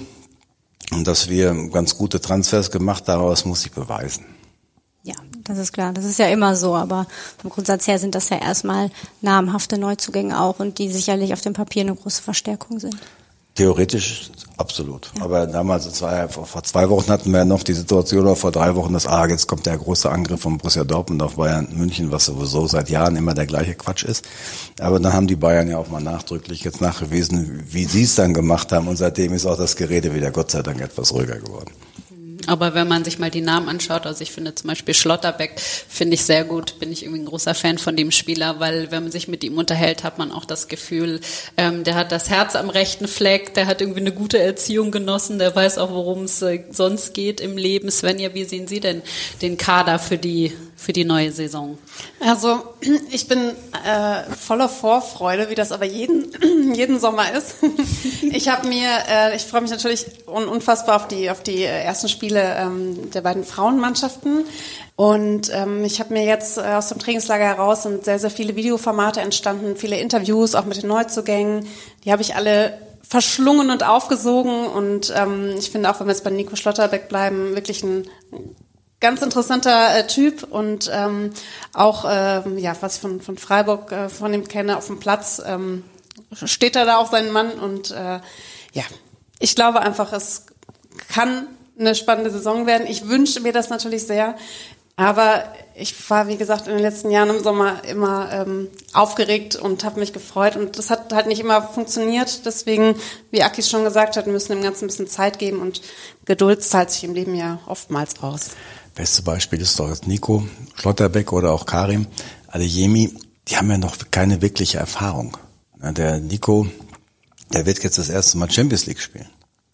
dass wir ganz gute Transfers gemacht haben, aber das muss sich beweisen. Ja, das ist klar. Das ist ja immer so, aber vom Grundsatz her sind das ja erstmal namhafte Neuzugänge auch und die sicherlich auf dem Papier eine große Verstärkung sind. Theoretisch absolut. Ja. Aber damals, das war ja, vor, vor zwei Wochen hatten wir ja noch die Situation, oder vor drei Wochen, dass, ah, jetzt kommt der große Angriff von Borussia Dortmund auf Bayern München, was sowieso seit Jahren immer der gleiche Quatsch ist. Aber dann haben die Bayern ja auch mal nachdrücklich jetzt nachgewiesen, wie sie es dann gemacht haben. Und seitdem ist auch das Gerede wieder Gott sei Dank etwas ruhiger geworden. Aber wenn man sich mal die Namen anschaut, also ich finde zum Beispiel Schlotterbeck, finde ich sehr gut, bin ich irgendwie ein großer Fan von dem Spieler, weil wenn man sich mit ihm unterhält, hat man auch das Gefühl, ähm, der hat das Herz am rechten Fleck, der hat irgendwie eine gute Erziehung genossen, der weiß auch, worum es äh, sonst geht im Leben. Svenja, wie sehen Sie denn den Kader für die für die neue Saison? Also ich bin äh, voller Vorfreude, wie das aber jeden jeden Sommer ist. Ich habe mir, äh, ich freue mich natürlich un- unfassbar auf die auf die ersten Spiele ähm, der beiden Frauenmannschaften. Und ähm, ich habe mir jetzt äh, aus dem Trainingslager heraus sind sehr sehr viele Videoformate entstanden, viele Interviews auch mit den Neuzugängen. Die habe ich alle verschlungen und aufgesogen und ähm, ich finde auch, wenn wir jetzt bei Nico Schlotterbeck bleiben, wirklich ein ganz interessanter äh, Typ und ähm, auch, ähm, ja, was ich von, von Freiburg äh, von ihm kenne, auf dem Platz ähm, steht er da auch sein Mann und äh, ja, ich glaube einfach, es kann eine spannende Saison werden. Ich wünsche mir das natürlich sehr, aber ich war, wie gesagt, in den letzten Jahren im Sommer immer ähm, aufgeregt und habe mich gefreut und das hat halt nicht immer funktioniert. Deswegen, wie Akis schon gesagt hat, wir müssen dem Ganzen ein bisschen Zeit geben und Geduld zahlt sich im Leben ja oftmals aus. Beste Beispiel ist doch jetzt Nico Schlotterbeck oder auch Karim Adeyemi. Die haben ja noch keine wirkliche Erfahrung. Der Nico, der wird jetzt das erste Mal Champions League spielen.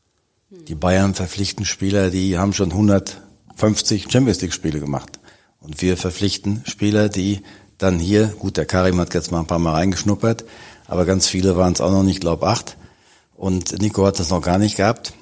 Die Bayern verpflichten Spieler, die haben schon hundertfünfzig Champions League Spiele gemacht. Und wir verpflichten Spieler, die dann hier, gut, der Karim hat jetzt mal ein paar Mal reingeschnuppert, aber ganz viele waren es auch noch nicht, glaube acht. Und Nico hat das noch gar nicht gehabt.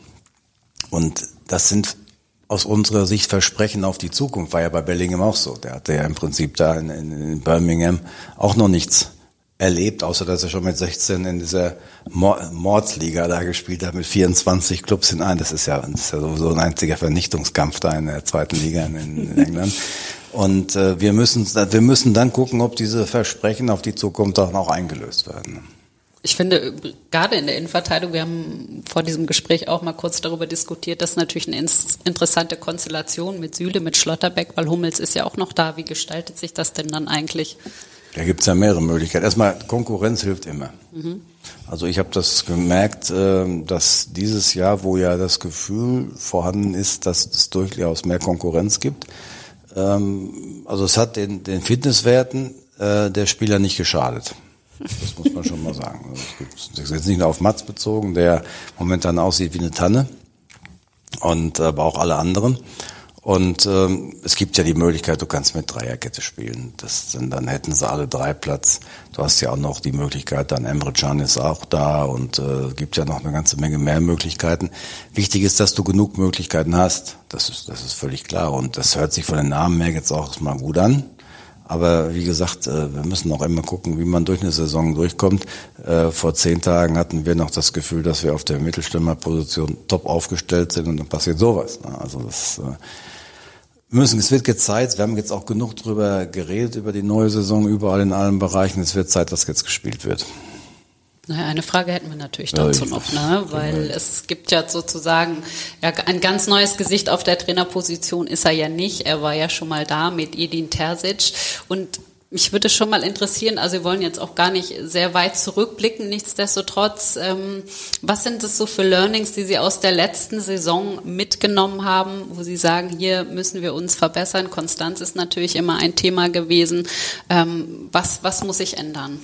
Und das sind aus unserer Sicht Versprechen auf die Zukunft, war ja bei Bellingham auch so. Der hatte ja im Prinzip da in, in Birmingham auch noch nichts erlebt, außer dass er schon mit sechzehn in dieser Mordsliga da gespielt hat, mit vierundzwanzig Clubs in einem. Das ist ja, das ist ja sowieso ein einziger Vernichtungskampf da in der zweiten Liga in, in England. Und äh, wir müssen, wir müssen dann gucken, ob diese Versprechen auf die Zukunft auch noch eingelöst werden. Ich finde, gerade in der Innenverteidigung, wir haben vor diesem Gespräch auch mal kurz darüber diskutiert, das ist natürlich eine interessante Konstellation mit Süle, mit Schlotterbeck, weil Hummels ist ja auch noch da. Wie gestaltet sich das denn dann eigentlich? Da gibt's ja mehrere Möglichkeiten. Erstmal, Konkurrenz hilft immer. Mhm. Also ich habe das gemerkt, dass dieses Jahr, wo ja das Gefühl vorhanden ist, dass es durchaus mehr Konkurrenz gibt, also es hat den, den Fitnesswerten der Spieler nicht geschadet. Das muss man schon mal sagen. Also das ist jetzt nicht nur auf Mats bezogen, der momentan aussieht wie eine Tanne, und aber auch alle anderen. Und ähm, es gibt ja die Möglichkeit, du kannst mit Dreierkette spielen. Das, dann, dann hätten sie alle drei Platz. Du hast ja auch noch die Möglichkeit, dann Emre Can ist auch da, und äh, gibt ja noch eine ganze Menge mehr Möglichkeiten. Wichtig ist, dass du genug Möglichkeiten hast. Das ist, das ist völlig klar. Und das hört sich von den Namen her jetzt auch mal gut an. Aber wie gesagt, wir müssen auch immer gucken, wie man durch eine Saison durchkommt. Vor zehn Tagen hatten wir noch das Gefühl, dass wir auf der Mittelstürmerposition top aufgestellt sind, und dann passiert sowas. Also das müssen, es wird jetzt Zeit, wir haben jetzt auch genug drüber geredet, über die neue Saison, überall in allen Bereichen. Es wird Zeit, dass jetzt gespielt wird. Naja, eine Frage hätten wir natürlich dazu ja, noch, ne? Weil es gibt ja sozusagen ja, ein ganz neues Gesicht auf der Trainerposition ist er ja nicht. Er war ja schon mal da mit Edin Terzic, und mich würde schon mal interessieren, also wir wollen jetzt auch gar nicht sehr weit zurückblicken, nichtsdestotrotz, ähm, was sind das so für Learnings, die Sie aus der letzten Saison mitgenommen haben, wo Sie sagen, hier müssen wir uns verbessern? Konstanz ist natürlich immer ein Thema gewesen. Ähm, was, was muss sich ändern?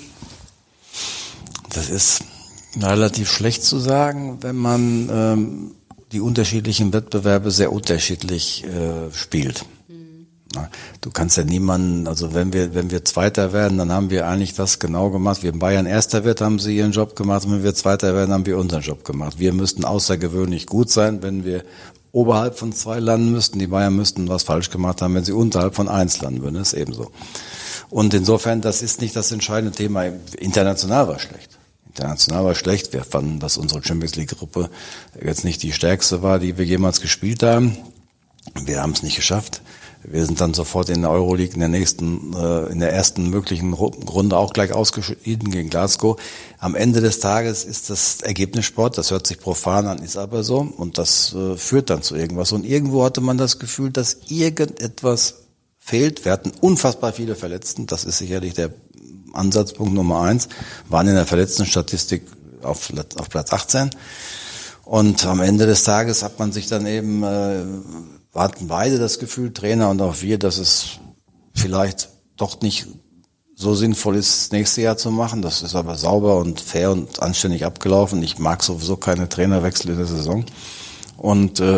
Das ist relativ schlecht zu sagen, wenn man ähm, die unterschiedlichen Wettbewerbe sehr unterschiedlich äh, spielt. Mhm. Na, du kannst ja niemanden, also wenn wir wenn wir Zweiter werden, dann haben wir eigentlich das genau gemacht. Wenn Bayern Erster wird, haben sie ihren Job gemacht. Und wenn wir Zweiter werden, haben wir unseren Job gemacht. Wir müssten außergewöhnlich gut sein, wenn wir oberhalb von zwei landen müssten. Die Bayern müssten was falsch gemacht haben, wenn sie unterhalb von eins landen würden. Das ist ebenso. Und insofern, das ist nicht das entscheidende Thema. International war schlecht. International war schlecht. Wir fanden, dass unsere Champions League Gruppe jetzt nicht die stärkste war, die wir jemals gespielt haben. Wir haben es nicht geschafft. Wir sind dann sofort in der Euroleague in der nächsten, äh, in der ersten möglichen Runde auch gleich ausgeschieden gegen Glasgow. Am Ende des Tages ist das Ergebnis Sport. Das hört sich profan an, ist aber so. Und das äh, führt dann zu irgendwas. Und irgendwo hatte man das Gefühl, dass irgendetwas fehlt. Wir hatten unfassbar viele Verletzten. Das ist sicherlich der Ansatzpunkt Nummer eins, waren in der Verletztenstatistik auf, auf Platz achtzehn. Und am Ende des Tages hat man sich dann eben, äh, hatten beide das Gefühl, Trainer und auch wir, dass es vielleicht doch nicht so sinnvoll ist, das nächste Jahr zu machen. Das ist aber sauber und fair und anständig abgelaufen. Ich mag sowieso keine Trainerwechsel in der Saison. Und äh,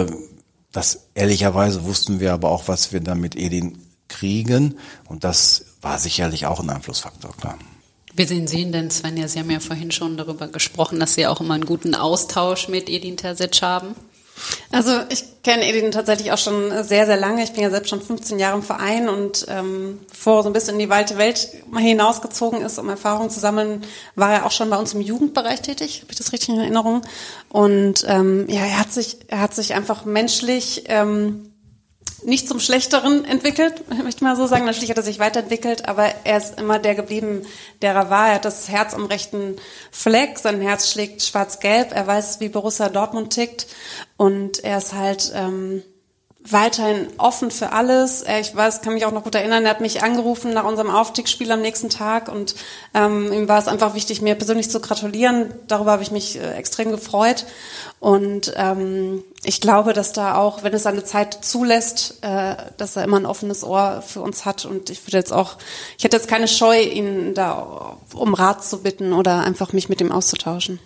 das ehrlicherweise wussten wir aber auch, was wir dann mit Edin kriegen. Und das war sicherlich auch ein Einflussfaktor, klar. Wie sehen Sie ihn denn, Svenja? Sie haben ja vorhin schon darüber gesprochen, dass Sie auch immer einen guten Austausch mit Edin Terzic haben. Also ich kenne Edin tatsächlich auch schon sehr, sehr lange. Ich bin ja selbst schon fünfzehn Jahre im Verein, und ähm, bevor er so ein bisschen in die weite Welt hinausgezogen ist, um Erfahrungen zu sammeln, war er auch schon bei uns im Jugendbereich tätig. Habe ich das richtig in Erinnerung? Und ähm, ja, er hat sich, er hat sich einfach menschlich ähm, nicht zum Schlechteren entwickelt, möchte ich mal so sagen. Natürlich hat er sich weiterentwickelt, aber er ist immer der geblieben, der er war. Er hat das Herz am rechten Fleck, sein Herz schlägt schwarz-gelb, er weiß, wie Borussia Dortmund tickt, und er ist halt ähm, weiterhin offen für alles. Ich weiß, kann mich auch noch gut erinnern, er hat mich angerufen nach unserem Aufstiegsspiel am nächsten Tag, und ähm, ihm war es einfach wichtig, mir persönlich zu gratulieren. Darüber habe ich mich äh, extrem gefreut, und ähm, ich glaube, dass da auch, wenn es seine Zeit zulässt, äh, dass er immer ein offenes Ohr für uns hat, und ich würde jetzt auch, ich hätte jetzt keine Scheu, ihn da um Rat zu bitten oder einfach mich mit ihm auszutauschen.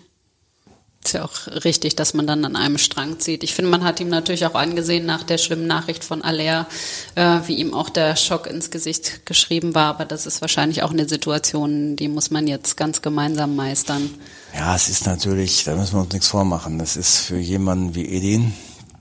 Ist ja auch richtig, dass man dann an einem Strang zieht. Ich finde, man hat ihm natürlich auch angesehen nach der schlimmen Nachricht von Aller, äh, wie ihm auch der Schock ins Gesicht geschrieben war. Aber das ist wahrscheinlich auch eine Situation, die muss man jetzt ganz gemeinsam meistern. Ja, es ist natürlich, da müssen wir uns nichts vormachen. Das ist für jemanden wie Edin,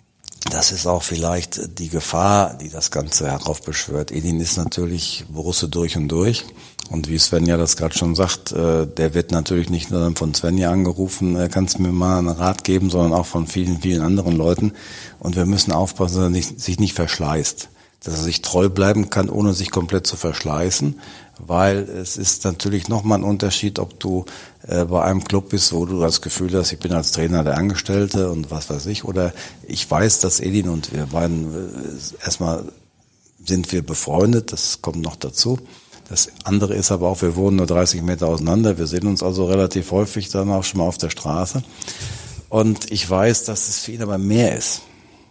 das ist auch vielleicht die Gefahr, die das Ganze heraufbeschwört. Edin ist natürlich Borussia durch und durch. Und wie Svenja das gerade schon sagt, äh, der wird natürlich nicht nur von Svenja angerufen, äh, kannst du mir mal einen Rat geben, sondern auch von vielen, vielen anderen Leuten. Und wir müssen aufpassen, dass er nicht, sich nicht verschleißt. Dass er sich treu bleiben kann, ohne sich komplett zu verschleißen. Weil es ist natürlich nochmal ein Unterschied, ob du äh, bei einem Club bist, wo du das Gefühl hast, ich bin als Trainer der Angestellte und was weiß ich. Oder ich weiß, dass Edin und wir beiden, äh, erstmal sind wir befreundet, das kommt noch dazu. Das andere ist aber auch, wir wohnen nur dreißig Meter auseinander. Wir sehen uns also relativ häufig dann auch schon mal auf der Straße. Und ich weiß, dass es für ihn aber mehr ist.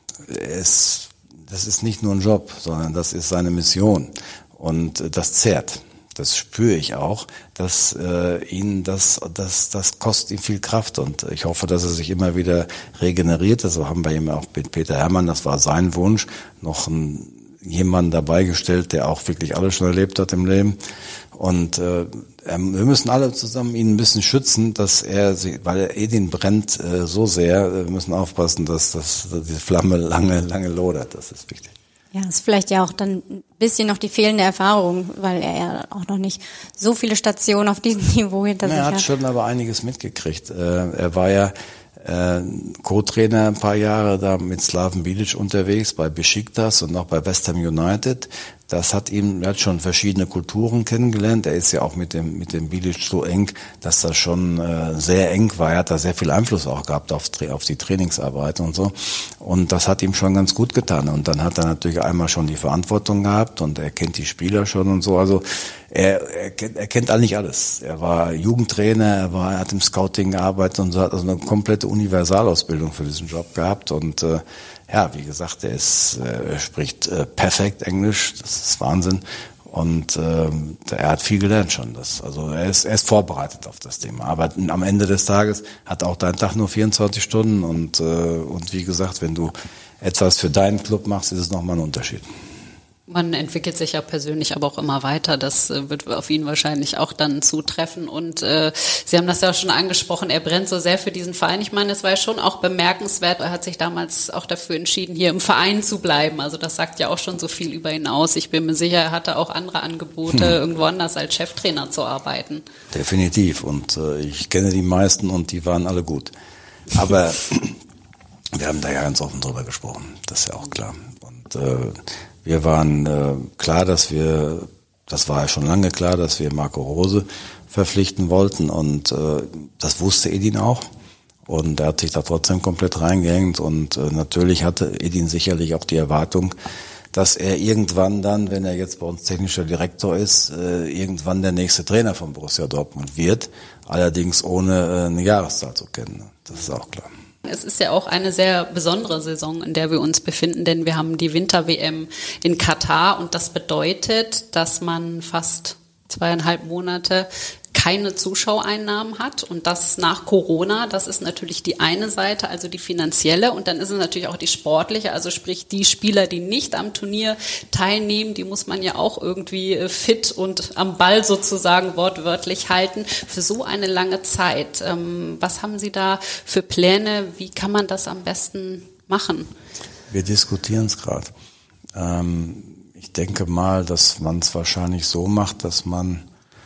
Es, das ist nicht nur ein Job, sondern das ist seine Mission. Und das zehrt. Das spüre ich auch, dass äh, ihn das, das, das kostet ihm viel Kraft. Und ich hoffe, dass er sich immer wieder regeneriert. Also haben wir ihm auch mit Peter Hermann, das war sein Wunsch, noch einen, jemanden dabei gestellt, der auch wirklich alles schon erlebt hat im Leben. Und äh, wir müssen alle zusammen ihn ein bisschen schützen, dass er, weil er Edin brennt äh, so sehr, wir müssen aufpassen, dass, dass diese Flamme lange, lange lodert. Das ist wichtig. Ja, ist vielleicht ja auch dann ein bisschen noch die fehlende Erfahrung, weil er ja auch noch nicht so viele Stationen auf diesem Niveau hinter sich hat. Er hat schon aber einiges mitgekriegt. Er war ja Co-Trainer ein paar Jahre da mit Slaven Bilic unterwegs, bei Besiktas und auch bei West Ham United. Das hat ihm, er hat schon verschiedene Kulturen kennengelernt. Er ist ja auch mit dem, mit dem Bilic so eng, dass das schon äh, sehr eng war. Er hat da sehr viel Einfluss auch gehabt auf, auf die Trainingsarbeit und so. Und das hat ihm schon ganz gut getan. Und dann hat er natürlich einmal schon die Verantwortung gehabt und er kennt die Spieler schon und so. Also er, er, kennt, er kennt eigentlich alles. Er war Jugendtrainer, er war, er hat im Scouting gearbeitet und so, hat also eine komplette Universalausbildung für diesen Job gehabt und äh, ja, wie gesagt, er ist, er spricht äh, perfekt Englisch, das ist Wahnsinn. Und äh, er hat viel gelernt schon. Das, also er ist, er ist vorbereitet auf das Thema. Aber am Ende des Tages hat auch dein Tag nur vierundzwanzig Stunden. Und, äh, und wie gesagt, wenn du etwas für deinen Club machst, ist es nochmal ein Unterschied. Man entwickelt sich ja persönlich aber auch immer weiter. Das äh, wird auf ihn wahrscheinlich auch dann zutreffen. Und äh, Sie haben das ja auch schon angesprochen, er brennt so sehr für diesen Verein. Ich meine, es war ja schon auch bemerkenswert. Er hat sich damals auch dafür entschieden, hier im Verein zu bleiben. Also das sagt ja auch schon so viel über ihn aus. Ich bin mir sicher, er hatte auch andere Angebote, hm. irgendwo anders als Cheftrainer zu arbeiten. Definitiv. Und äh, ich kenne die meisten und die waren alle gut. Aber wir haben da ja ganz offen drüber gesprochen. Das ist ja auch klar. Und äh, wir waren äh, klar, dass wir, das war ja schon lange klar, dass wir Marco Rose verpflichten wollten und äh, das wusste Edin auch und er hat sich da trotzdem komplett reingehängt und äh, natürlich hatte Edin sicherlich auch die Erwartung, dass er irgendwann dann, wenn er jetzt bei uns technischer Direktor ist, äh, irgendwann der nächste Trainer von Borussia Dortmund wird, allerdings ohne äh, eine Jahreszahl zu kennen. Das ist auch klar. Es ist ja auch eine sehr besondere Saison, in der wir uns befinden, denn wir haben die Winter-W M in Katar und das bedeutet, dass man fast zweieinhalb Monate keine Zuschauereinnahmen hat und das nach Corona. Das ist natürlich die eine Seite, also die finanzielle, und dann ist es natürlich auch die sportliche, also sprich die Spieler, die nicht am Turnier teilnehmen, die muss man ja auch irgendwie fit und am Ball sozusagen wortwörtlich halten für so eine lange Zeit. Was haben Sie da für Pläne? Wie kann man das am besten machen? Wir diskutieren es gerade. Ähm, ich denke mal, dass man es wahrscheinlich so macht, dass man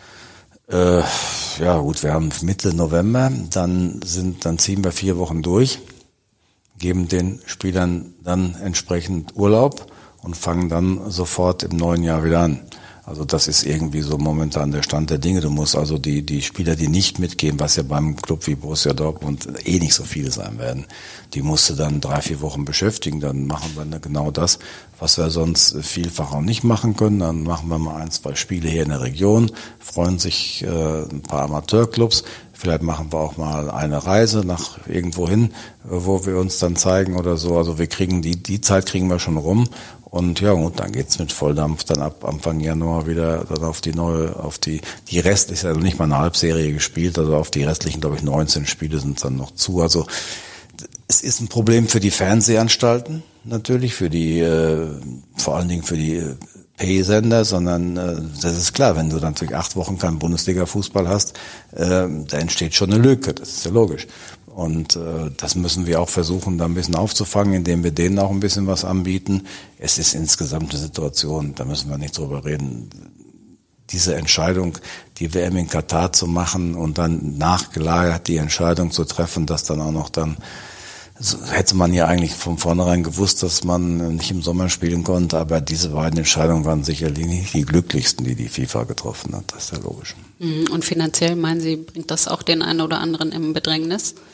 Äh, ja gut, wir haben Mitte November, dann sind, dann ziehen wir vier Wochen durch, geben den Spielern dann entsprechend Urlaub und fangen dann sofort im neuen Jahr wieder an. Also das ist irgendwie so momentan der Stand der Dinge. Du musst also die die Spieler, die nicht mitgehen, was ja beim Club wie Borussia Dortmund eh nicht so viele sein werden, die musst du dann drei, vier Wochen beschäftigen. Dann machen wir genau das, was wir sonst vielfach auch nicht machen können. Dann machen wir mal ein, zwei Spiele hier in der Region, freuen sich äh, ein paar Amateurclubs. Vielleicht machen wir auch mal eine Reise nach irgendwo hin, wo wir uns dann zeigen oder so. Also wir kriegen die die Zeit kriegen wir schon rum. Und ja, und dann geht's mit Volldampf dann ab Anfang Januar wieder dann auf die neue, auf die, die Rest ist ja noch nicht mal eine Halbserie gespielt, also auf die restlichen, glaube ich, neunzehn Spiele sind dann noch zu. Also es ist ein Problem für die Fernsehanstalten natürlich, für die, äh, vor allen Dingen für die äh, Pay-Sender, sondern äh, das ist klar, wenn du dann natürlich acht Wochen keinen Bundesliga-Fußball hast, äh, da entsteht schon eine Lücke, das ist ja logisch. Und äh, das müssen wir auch versuchen, da ein bisschen aufzufangen, indem wir denen auch ein bisschen was anbieten. Es ist insgesamt eine Situation, da müssen wir nicht drüber reden. Diese Entscheidung, die W M in Katar zu machen und dann nachgelagert die Entscheidung zu treffen, dass dann auch noch dann, so hätte man ja eigentlich von vornherein gewusst, dass man nicht im Sommer spielen konnte, aber diese beiden Entscheidungen waren sicherlich nicht die glücklichsten, die die FIFA getroffen hat. Das ist ja logisch. Und finanziell, meinen Sie, bringt das auch den einen oder anderen im Bedrängnis?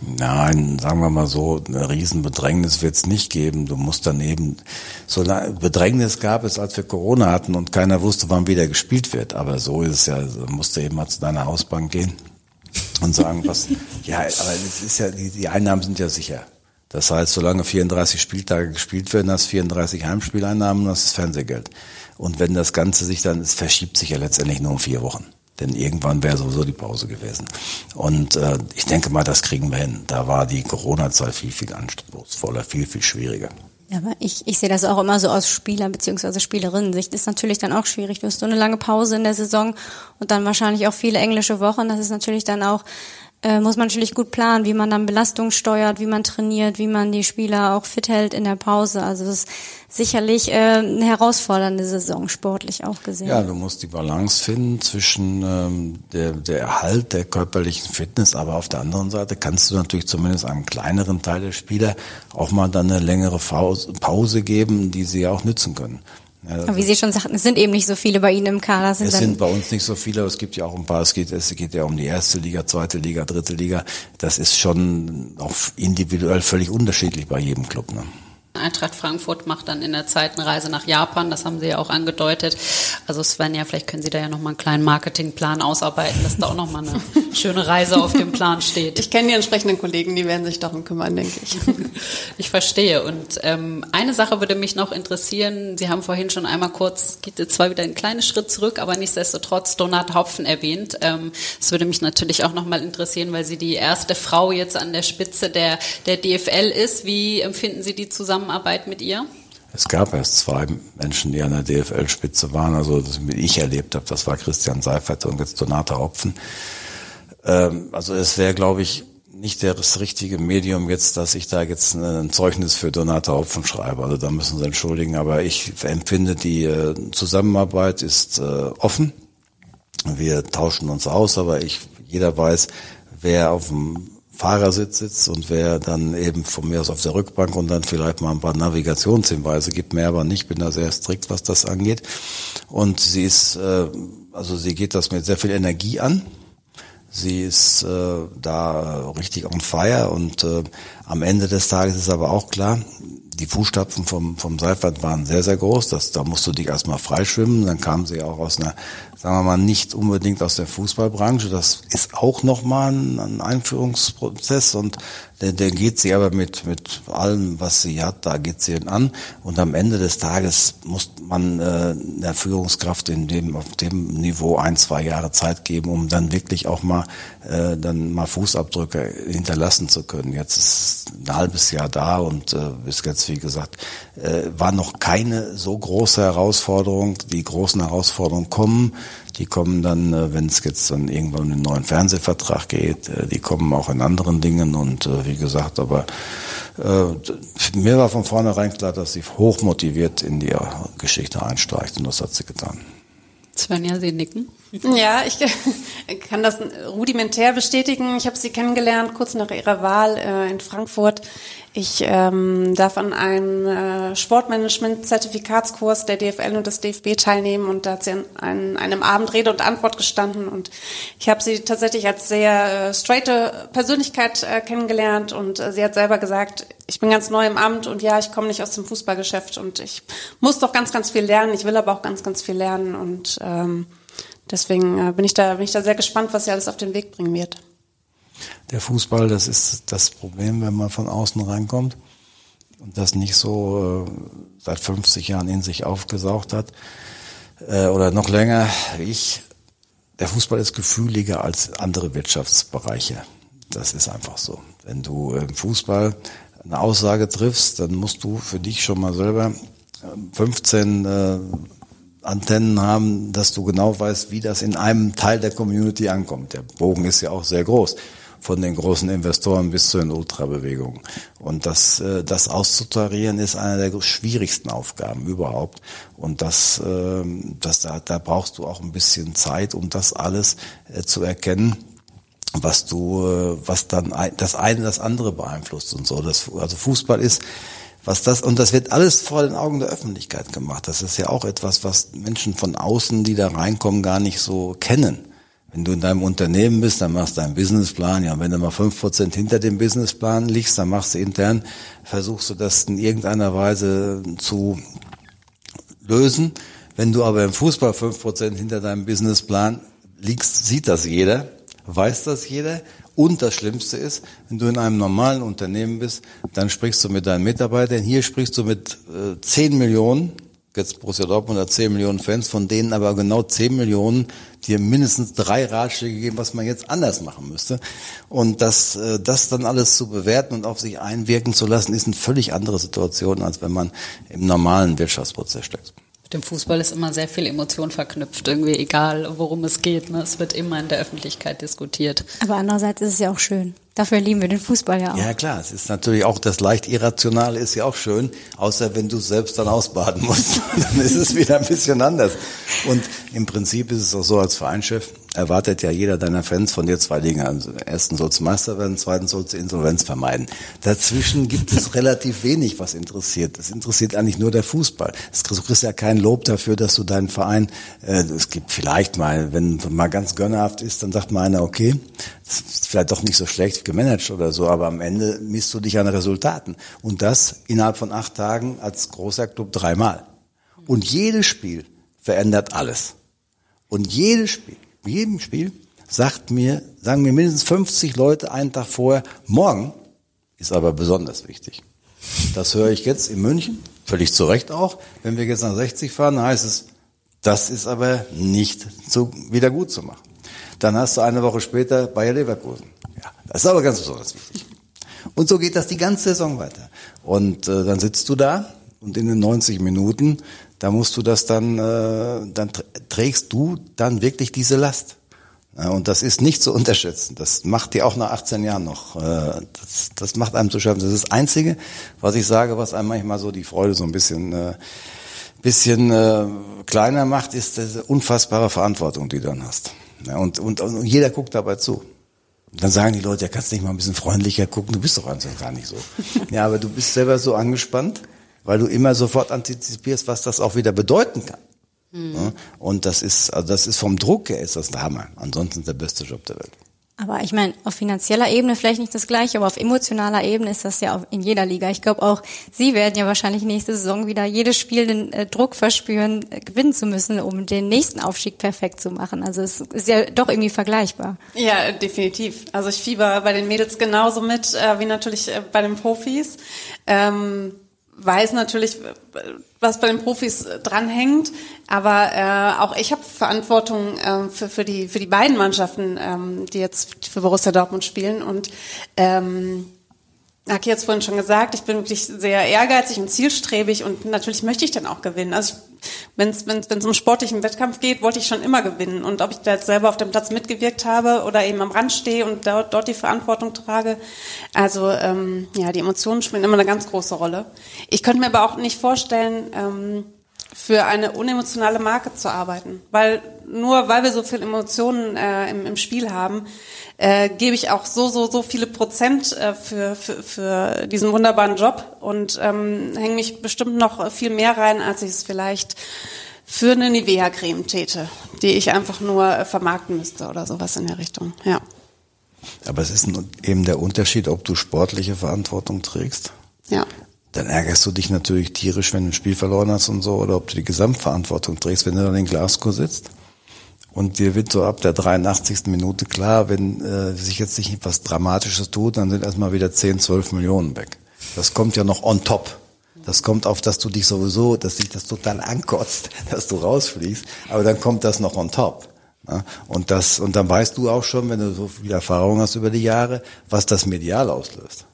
Nein, sagen wir mal so, eine Riesenbedrängnis wird es nicht geben. Du musst daneben, so eine Bedrängnis gab es, als wir Corona hatten und keiner wusste, wann wieder gespielt wird. Aber so ist es ja, du musst eben mal zu deiner Hausbank gehen und sagen, was, ja, aber es ist ja, die, die Einnahmen sind ja sicher. Das heißt, solange vierunddreißig Spieltage gespielt werden, hast du vierunddreißig Heimspieleinnahmen und hast das Fernsehgeld. Und wenn das Ganze sich dann, es verschiebt sich ja letztendlich nur um vier Wochen. Denn irgendwann wäre sowieso die Pause gewesen. Und äh, ich denke mal, das kriegen wir hin. Da war die Corona-Zeit viel, viel anspruchsvoller, viel, viel schwieriger. Ja, aber ich, ich sehe das auch immer so aus Spieler- bzw. Spielerinnen-Sicht. Ist natürlich dann auch schwierig. Du hast so eine lange Pause in der Saison und dann wahrscheinlich auch viele englische Wochen. Das ist natürlich dann auch, äh, muss man natürlich gut planen, wie man dann Belastung steuert, wie man trainiert, wie man die Spieler auch fit hält in der Pause. Also das ist sicherlich äh, eine herausfordernde Saison, sportlich auch gesehen. Ja, du musst die Balance finden zwischen ähm, der, der Erhalt der körperlichen Fitness, aber auf der anderen Seite kannst du natürlich zumindest einem kleineren Teil der Spieler auch mal dann eine längere Pause geben, die sie auch nützen können. Ja, aber wie Sie schon sagten, es sind eben nicht so viele bei Ihnen im Kader. Sind es sind bei uns nicht so viele, aber es gibt ja auch ein paar, es geht, es geht ja um die erste Liga, zweite Liga, dritte Liga. Das ist schon auch individuell völlig unterschiedlich bei jedem Club, ne? Eintracht Frankfurt macht dann in der Zeit eine Reise nach Japan, das haben Sie ja auch angedeutet. Also Svenja, vielleicht können Sie da ja nochmal einen kleinen Marketingplan ausarbeiten, dass da auch nochmal eine schöne Reise auf dem Plan steht. Ich kenne die entsprechenden Kollegen, die werden sich darum kümmern, denke ich. Ich verstehe. Und ähm, eine Sache würde mich noch interessieren, Sie haben vorhin schon einmal kurz, geht jetzt zwar wieder einen kleinen Schritt zurück, aber nichtsdestotrotz Donat Hopfen erwähnt. Ähm, das würde mich natürlich auch nochmal interessieren, weil sie die erste Frau jetzt an der Spitze der, der D F L ist. Wie empfinden Sie die Zusammenarbeit mit ihr? Es gab erst zwei Menschen, die an der D F L-Spitze waren, also das, wie ich erlebt habe, das war Christian Seifert und jetzt Donata Hopfen. Ähm, also es wäre, glaube ich, nicht das richtige Medium jetzt, dass ich da jetzt ein Zeugnis für Donata Hopfen schreibe. Also da müssen Sie entschuldigen, aber ich empfinde, die äh, Zusammenarbeit ist äh, offen. Wir tauschen uns aus, aber ich, jeder weiß, wer auf dem Fahrersitz sitzt und wer dann eben von mir aus auf der Rückbank und dann vielleicht mal ein paar Navigationshinweise gibt, mehr aber nicht, bin da sehr strikt, was das angeht. Und sie ist, äh, also sie geht das mit sehr viel Energie an. Sie ist äh, da richtig on fire und äh, am Ende des Tages ist aber auch klar, die Fußstapfen vom, vom Seifert waren sehr, sehr groß. Das, da musst du dich erstmal freischwimmen. Dann kam sie auch aus einer, sagen wir mal, nicht unbedingt aus der Fußballbranche. Das ist auch nochmal ein, ein Einführungsprozess und der, der geht sie aber mit, mit allem, was sie hat, da geht sie an. Und am Ende des Tages muss man äh, der Führungskraft in dem, auf dem Niveau ein, zwei Jahre Zeit geben, um dann wirklich auch mal, äh, dann mal Fußabdrücke hinterlassen zu können. Jetzt ist ein halbes Jahr da und äh, ist jetzt, wie gesagt, äh, war noch keine so große Herausforderung. Die großen Herausforderungen kommen. Die kommen dann, äh, wenn es jetzt dann irgendwann um den neuen Fernsehvertrag geht, äh, die kommen auch in anderen Dingen und äh, wie gesagt, aber äh, mir war von vornherein klar, dass sie hochmotiviert in die Geschichte einsteigt und das hat sie getan. Svenja, Sie nicken? Ja, ich kann das rudimentär bestätigen. Ich habe sie kennengelernt kurz nach ihrer Wahl äh, in Frankfurt. Ich ähm, darf an einem äh, Sportmanagement-Zertifikatskurs der D F L und des D F B teilnehmen und da hat sie an, an einem Abend Rede und Antwort gestanden und ich habe sie tatsächlich als sehr äh, straighte Persönlichkeit äh, kennengelernt und äh, sie hat selber gesagt, ich bin ganz neu im Amt und ja, ich komme nicht aus dem Fußballgeschäft und ich muss doch ganz, ganz viel lernen. Ich will aber auch ganz, ganz viel lernen und ähm, deswegen äh, bin ich da, bin ich da sehr gespannt, was sie alles auf den Weg bringen wird. Der Fußball, das ist das Problem, wenn man von außen reinkommt und das nicht so äh, seit fünfzig Jahren in sich aufgesaugt hat äh, oder noch länger wie ich. Der Fußball ist gefühliger als andere Wirtschaftsbereiche. Das ist einfach so. Wenn du im Fußball eine Aussage triffst, dann musst du für dich schon mal selber fünfzehn äh, Antennen haben, dass du genau weißt, wie das in einem Teil der Community ankommt. Der Bogen ist ja auch sehr groß, von den großen Investoren bis zu den Ultrabewegungen. Und das, äh, das auszutarieren ist eine der schwierigsten Aufgaben überhaupt. Und das, äh, das da, da brauchst du auch ein bisschen Zeit, um das alles äh, zu erkennen, was du, äh, was dann ein, das eine das andere beeinflusst und so. Das, also Fußball ist Was das, und das wird alles vor den Augen der Öffentlichkeit gemacht. Das ist ja auch etwas, was Menschen von außen, die da reinkommen, gar nicht so kennen. Wenn du in deinem Unternehmen bist, dann machst du einen Businessplan. Ja, und wenn du mal fünf Prozent hinter dem Businessplan liegst, dann machst du intern, versuchst du das in irgendeiner Weise zu lösen. Wenn du aber im Fußball fünf Prozent hinter deinem Businessplan liegst, sieht das jeder, weiß das jeder. Und das Schlimmste ist, wenn du in einem normalen Unternehmen bist, dann sprichst du mit deinen Mitarbeitern. Hier sprichst du mit äh, zehn Millionen, jetzt Borussia Dortmund hat zehn Millionen Fans, von denen aber genau zehn Millionen dir mindestens drei Ratschläge geben, was man jetzt anders machen müsste. Und das, äh, das dann alles zu bewerten und auf sich einwirken zu lassen, ist eine völlig andere Situation, als wenn man im normalen Wirtschaftsprozess steckt. Mit dem Fußball ist immer sehr viel Emotion verknüpft, irgendwie egal, worum es geht. Ne? Es wird immer in der Öffentlichkeit diskutiert. Aber andererseits ist es ja auch schön. Dafür lieben wir den Fußball ja auch. Ja klar, es ist natürlich auch, das leicht Irrationale ist ja auch schön, außer wenn du es selbst dann ausbaden musst. Dann ist es wieder ein bisschen anders. Und im Prinzip ist es auch so, als Vereinschef erwartet ja jeder deiner Fans von dir zwei Dinge. Also erstens sollst du Meister werden, zweitens sollst du Insolvenz vermeiden. Dazwischen gibt es relativ wenig, was interessiert. Es interessiert eigentlich nur der Fußball. Du kriegst ja kein Lob dafür, dass du deinen Verein, äh, es gibt vielleicht mal, wenn mal ganz gönnerhaft ist, dann sagt mal einer, okay, das ist vielleicht doch nicht so schlecht gemanagt oder so, aber am Ende misst du dich an Resultaten. Und das innerhalb von acht Tagen als großer Club dreimal. Und jedes Spiel verändert alles. Und jedes Spiel, in jedem Spiel sagt mir, sagen mir mindestens fünfzig Leute einen Tag vorher, morgen ist aber besonders wichtig. Das höre ich jetzt in München, völlig zu Recht auch. Wenn wir jetzt nach sechzig fahren, dann heißt es, das ist aber nicht so wieder gut zu machen. Dann hast du eine Woche später Bayer Leverkusen. Ja, das ist aber ganz besonders wichtig. Und so geht das die ganze Saison weiter. Und äh, dann sitzt du da und in den neunzig Minuten, da musst du das dann, äh, dann trägst du dann wirklich diese Last. Ja, und das ist nicht zu unterschätzen. Das macht dir auch nach achtzehn Jahren noch, äh, das, das macht einem zu schaffen. Das ist das Einzige, was ich sage, was einem manchmal so die Freude so ein bisschen, äh, bisschen äh, kleiner macht, ist diese unfassbare Verantwortung, die du dann hast. Ja, und, und, und jeder guckt dabei zu. Und dann sagen die Leute, ja, kannst du nicht mal ein bisschen freundlicher gucken, du bist doch einfach gar nicht so. Ja, aber du bist selber so angespannt, weil du immer sofort antizipierst, was das auch wieder bedeuten kann. Mhm. Ja, und das ist, also das ist vom Druck her ist das der Hammer. Ansonsten der beste Job der Welt. Aber ich meine, auf finanzieller Ebene vielleicht nicht das Gleiche, aber auf emotionaler Ebene ist das ja in jeder Liga. Ich glaube auch, Sie werden ja wahrscheinlich nächste Saison wieder jedes Spiel den äh, Druck verspüren, äh, gewinnen zu müssen, um den nächsten Aufstieg perfekt zu machen. Also es ist ja doch irgendwie vergleichbar. Ja, definitiv. Also ich fieber bei den Mädels genauso mit, äh, wie natürlich äh, bei den Profis. Ähm, weiß natürlich, was bei den Profis dranhängt, aber äh, auch ich habe Verantwortung äh, für, für die für die beiden Mannschaften, ähm, die jetzt für Borussia Dortmund spielen. Und ähm, habe ich jetzt vorhin schon gesagt, ich bin wirklich sehr ehrgeizig und zielstrebig und natürlich möchte ich dann auch gewinnen. Also wenn es wenn es um sportlichen Wettkampf geht, wollte ich schon immer gewinnen. Und ob ich da jetzt selber auf dem Platz mitgewirkt habe oder eben am Rand stehe und dort, dort die Verantwortung trage, also ähm, ja, die Emotionen spielen immer eine ganz große Rolle. Ich könnte mir aber auch nicht vorstellen, ähm, für eine unemotionale Marke zu arbeiten, weil nur weil wir so viel Emotionen äh, im, im Spiel haben, äh, gebe ich auch so so so viele Prozent äh, für, für für diesen wunderbaren Job und ähm, hänge mich bestimmt noch viel mehr rein, als ich es vielleicht für eine Nivea-Creme täte, die ich einfach nur äh, vermarkten müsste oder sowas in der Richtung. Ja. Aber es ist eben der Unterschied, ob du sportliche Verantwortung trägst. Ja. Dann ärgerst du dich natürlich tierisch, wenn du ein Spiel verloren hast und so, oder ob du die Gesamtverantwortung trägst, wenn du dann in Glasgow sitzt. Und dir wird so ab der dreiundachtzigsten Minute klar, wenn äh, sich jetzt nicht etwas Dramatisches tut, dann sind erstmal wieder zehn, zwölf Millionen weg. Das kommt ja noch on top. Das kommt auf, dass du dich sowieso, dass dich das total ankotzt, dass du rausfliegst, aber dann kommt das noch on top. Ja? Und das, und dann weißt du auch schon, wenn du so viel Erfahrung hast über die Jahre, was das medial auslöst.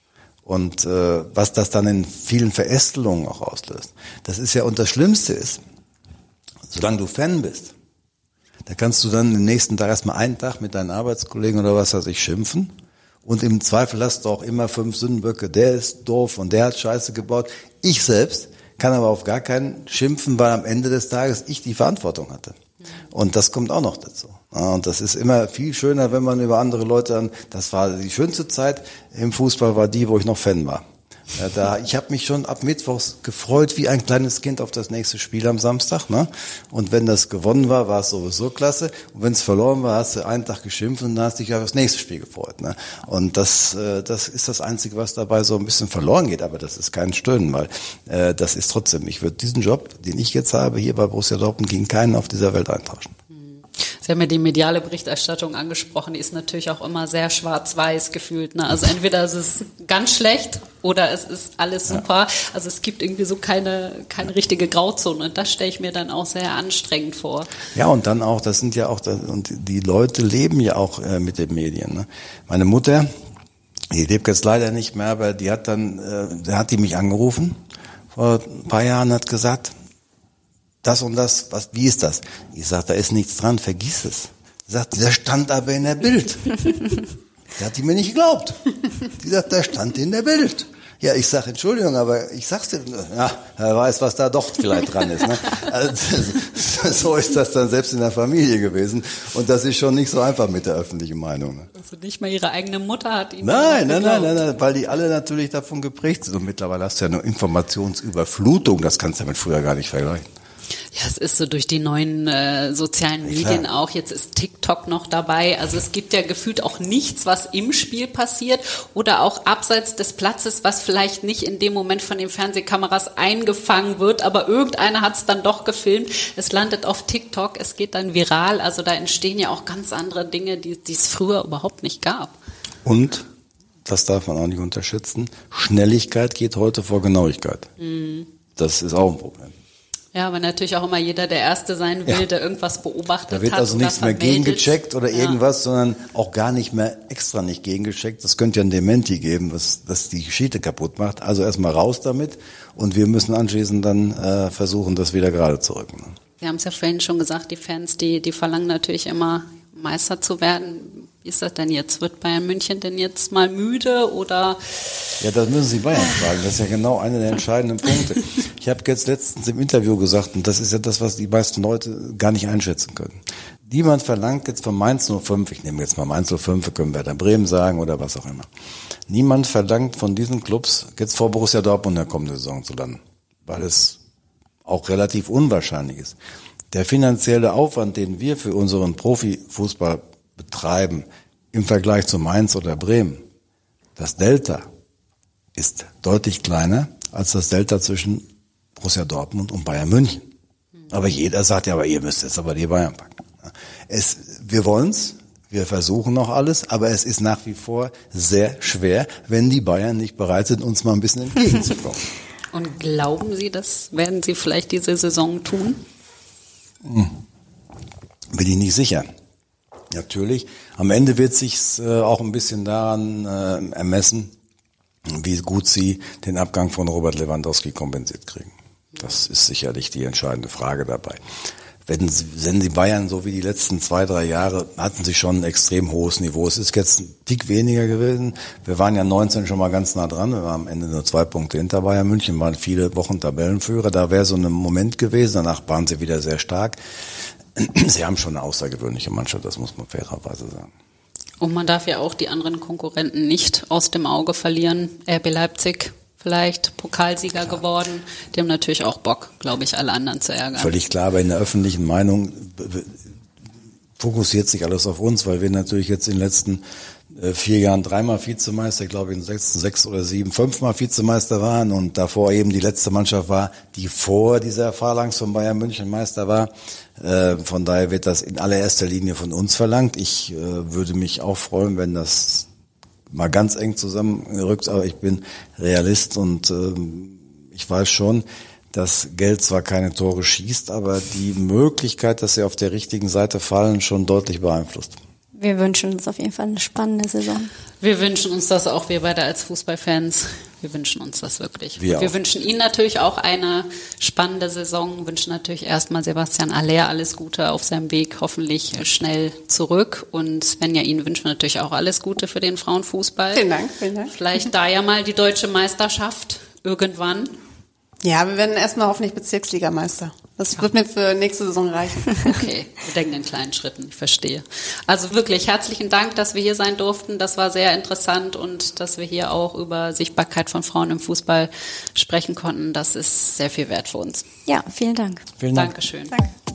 Und äh, was das dann in vielen Verästelungen auch auslöst. Das ist ja, und das Schlimmste ist, solange du Fan bist, da kannst du dann den nächsten Tag erstmal einen Tag mit deinen Arbeitskollegen oder was weiß ich schimpfen. Und im Zweifel hast du auch immer fünf Sündenböcke. Der ist doof und der hat Scheiße gebaut. Ich selbst kann aber auf gar keinen schimpfen, weil am Ende des Tages ich die Verantwortung hatte. Und das kommt auch noch dazu. Und das ist immer viel schöner, wenn man über andere Leute dann, das war die schönste Zeit im Fußball, war die, wo ich noch Fan war. Ja, da, ich habe mich schon ab Mittwochs gefreut wie ein kleines Kind auf das nächste Spiel am Samstag. Ne? Und wenn das gewonnen war, war es sowieso klasse. Und wenn es verloren war, hast du einen Tag geschimpft und dann hast dich auf das nächste Spiel gefreut. Ne? Und das, äh, das ist das Einzige, was dabei so ein bisschen verloren geht. Aber das ist kein Stöhnen, weil äh, das ist trotzdem, ich würde diesen Job, den ich jetzt habe, hier bei Borussia Dortmund, gegen keinen auf dieser Welt eintauschen. Sie haben ja die mediale Berichterstattung angesprochen, die ist natürlich auch immer sehr schwarz-weiß gefühlt. Ne? Also entweder ist es ganz schlecht oder es ist alles super. Ja. Also es gibt irgendwie so keine keine richtige Grauzone und das stelle ich mir dann auch sehr anstrengend vor. Ja, und dann auch, das sind ja auch, und die Leute leben ja auch äh, mit den Medien. Ne? Meine Mutter, die lebt jetzt leider nicht mehr, aber die hat dann, äh, da hat die mich angerufen vor ein paar Jahren, hat gesagt, das und das, was, wie ist das? Ich sag, da ist nichts dran, vergiss es. Sie sagt, der stand aber in der Bild. Die hat die mir nicht geglaubt. Die sagt, der stand in der Bild. Ja, ich sag, Entschuldigung, aber ich sag's dir, ja, er weiß, was da doch vielleicht dran ist. Ne? Also, so ist das dann selbst in der Familie gewesen. Und das ist schon nicht so einfach mit der öffentlichen Meinung. Ne? Also nicht mal ihre eigene Mutter hat ihm Nein, nein, nein, nein, nein, weil die alle natürlich davon geprägt sind. Und mittlerweile hast du ja eine Informationsüberflutung, das kannst du ja mit früher gar nicht vergleichen. Ja, es ist so durch die neuen äh, sozialen Medien ja, auch. Jetzt ist TikTok noch dabei. Also es gibt ja gefühlt auch nichts, was im Spiel passiert oder auch abseits des Platzes, was vielleicht nicht in dem Moment von den Fernsehkameras eingefangen wird, aber irgendeiner hat es dann doch gefilmt. Es landet auf TikTok, es geht dann viral. Also da entstehen ja auch ganz andere Dinge, die die es früher überhaupt nicht gab. Und, das darf man auch nicht unterschätzen, Schnelligkeit geht heute vor Genauigkeit. Mhm. Das ist auch ein Problem. Ja, aber natürlich auch immer jeder der Erste sein will, ja, der irgendwas beobachtet hat. Da wird hat also nichts mehr gegengecheckt oder ja, irgendwas, sondern auch gar nicht mehr extra nicht gegengecheckt. Das könnte ja ein Dementi geben, was das die Geschichte kaputt macht. Also erstmal raus damit und wir müssen anschließend dann äh, versuchen, das wieder gerade zu rücken. Sie haben es ja vorhin schon gesagt, die Fans, die, die verlangen natürlich immer, Meister zu werden. Wie ist das denn jetzt? Wird Bayern München denn jetzt mal müde oder? Ja, das müssen Sie Bayern fragen. Das ist ja genau einer der entscheidenden Punkte. Ich habe jetzt letztens im Interview gesagt, und das ist ja das, was die meisten Leute gar nicht einschätzen können. Niemand verlangt jetzt von Mainz null fünf, ich nehme jetzt mal Mainz null fünf, wir können Werder Bremen sagen oder was auch immer. Niemand verlangt von diesen Clubs, jetzt vor Borussia Dortmund in der kommenden Saison zu landen, weil es auch relativ unwahrscheinlich ist. Der finanzielle Aufwand, den wir für unseren Profifußball betreiben, im Vergleich zu Mainz oder Bremen, das Delta ist deutlich kleiner als das Delta zwischen Borussia Dortmund und Bayern München. Aber jeder sagt ja, aber ihr müsst jetzt aber die Bayern packen. Es, wir wollen's, wir versuchen noch alles, aber es ist nach wie vor sehr schwer, wenn die Bayern nicht bereit sind, uns mal ein bisschen entgegenzukommen. Und glauben Sie, das werden Sie vielleicht diese Saison tun? Hm. Bin ich nicht sicher. Natürlich. Am Ende wird sich's äh, auch ein bisschen daran äh, ermessen, wie gut sie den Abgang von Robert Lewandowski kompensiert kriegen. Das ist sicherlich die entscheidende Frage dabei. Wenn sie, wenn die Bayern so wie die letzten zwei, drei Jahre hatten sie schon ein extrem hohes Niveau. Es ist jetzt ein Tick weniger gewesen. Wir waren ja neunzehn schon mal ganz nah dran. Wir waren am Ende nur zwei Punkte hinter Bayern München, waren viele Wochen Tabellenführer. Da wäre so ein Moment gewesen. Danach waren sie wieder sehr stark. Sie haben schon eine außergewöhnliche Mannschaft, das muss man fairerweise sagen. Und man darf ja auch die anderen Konkurrenten nicht aus dem Auge verlieren. R B Leipzig vielleicht Pokalsieger klar geworden. Die haben natürlich auch Bock, glaube ich, alle anderen zu ärgern. Völlig klar, aber in der öffentlichen Meinung fokussiert sich alles auf uns, weil wir natürlich jetzt in den letzten vier Jahren dreimal Vizemeister, ich glaube in sechs, sechs oder sieben, fünfmal Vizemeister waren und davor eben die letzte Mannschaft war, die vor dieser Phalanx von Bayern München Meister war. Äh, von daher wird das in allererster Linie von uns verlangt. Ich äh, würde mich auch freuen, wenn das mal ganz eng zusammenrückt, aber ich bin Realist und äh, ich weiß schon, dass Geld zwar keine Tore schießt, aber die Möglichkeit, dass sie auf der richtigen Seite fallen, schon deutlich beeinflusst. Wir wünschen uns auf jeden Fall eine spannende Saison. Wir wünschen uns das auch, wir beide als Fußballfans. Wir wünschen uns das wirklich. Wir, wir wünschen Ihnen natürlich auch eine spannende Saison. Wünschen natürlich erstmal Sebastian Aller alles Gute auf seinem Weg, hoffentlich schnell zurück. Und Svenja, Ihnen wünschen wir natürlich auch alles Gute für den Frauenfußball. Vielen Dank, vielen Dank. Vielleicht da ja mal die deutsche Meisterschaft irgendwann. Ja, wir werden erstmal hoffentlich Bezirksligameister. Das wird mir für nächste Saison reichen. Okay, wir denken in kleinen Schritten, ich verstehe. Also wirklich herzlichen Dank, dass wir hier sein durften. Das war sehr interessant und dass wir hier auch über Sichtbarkeit von Frauen im Fußball sprechen konnten. Das ist sehr viel wert für uns. Ja, vielen Dank. Vielen Dank. Dankeschön. Danke.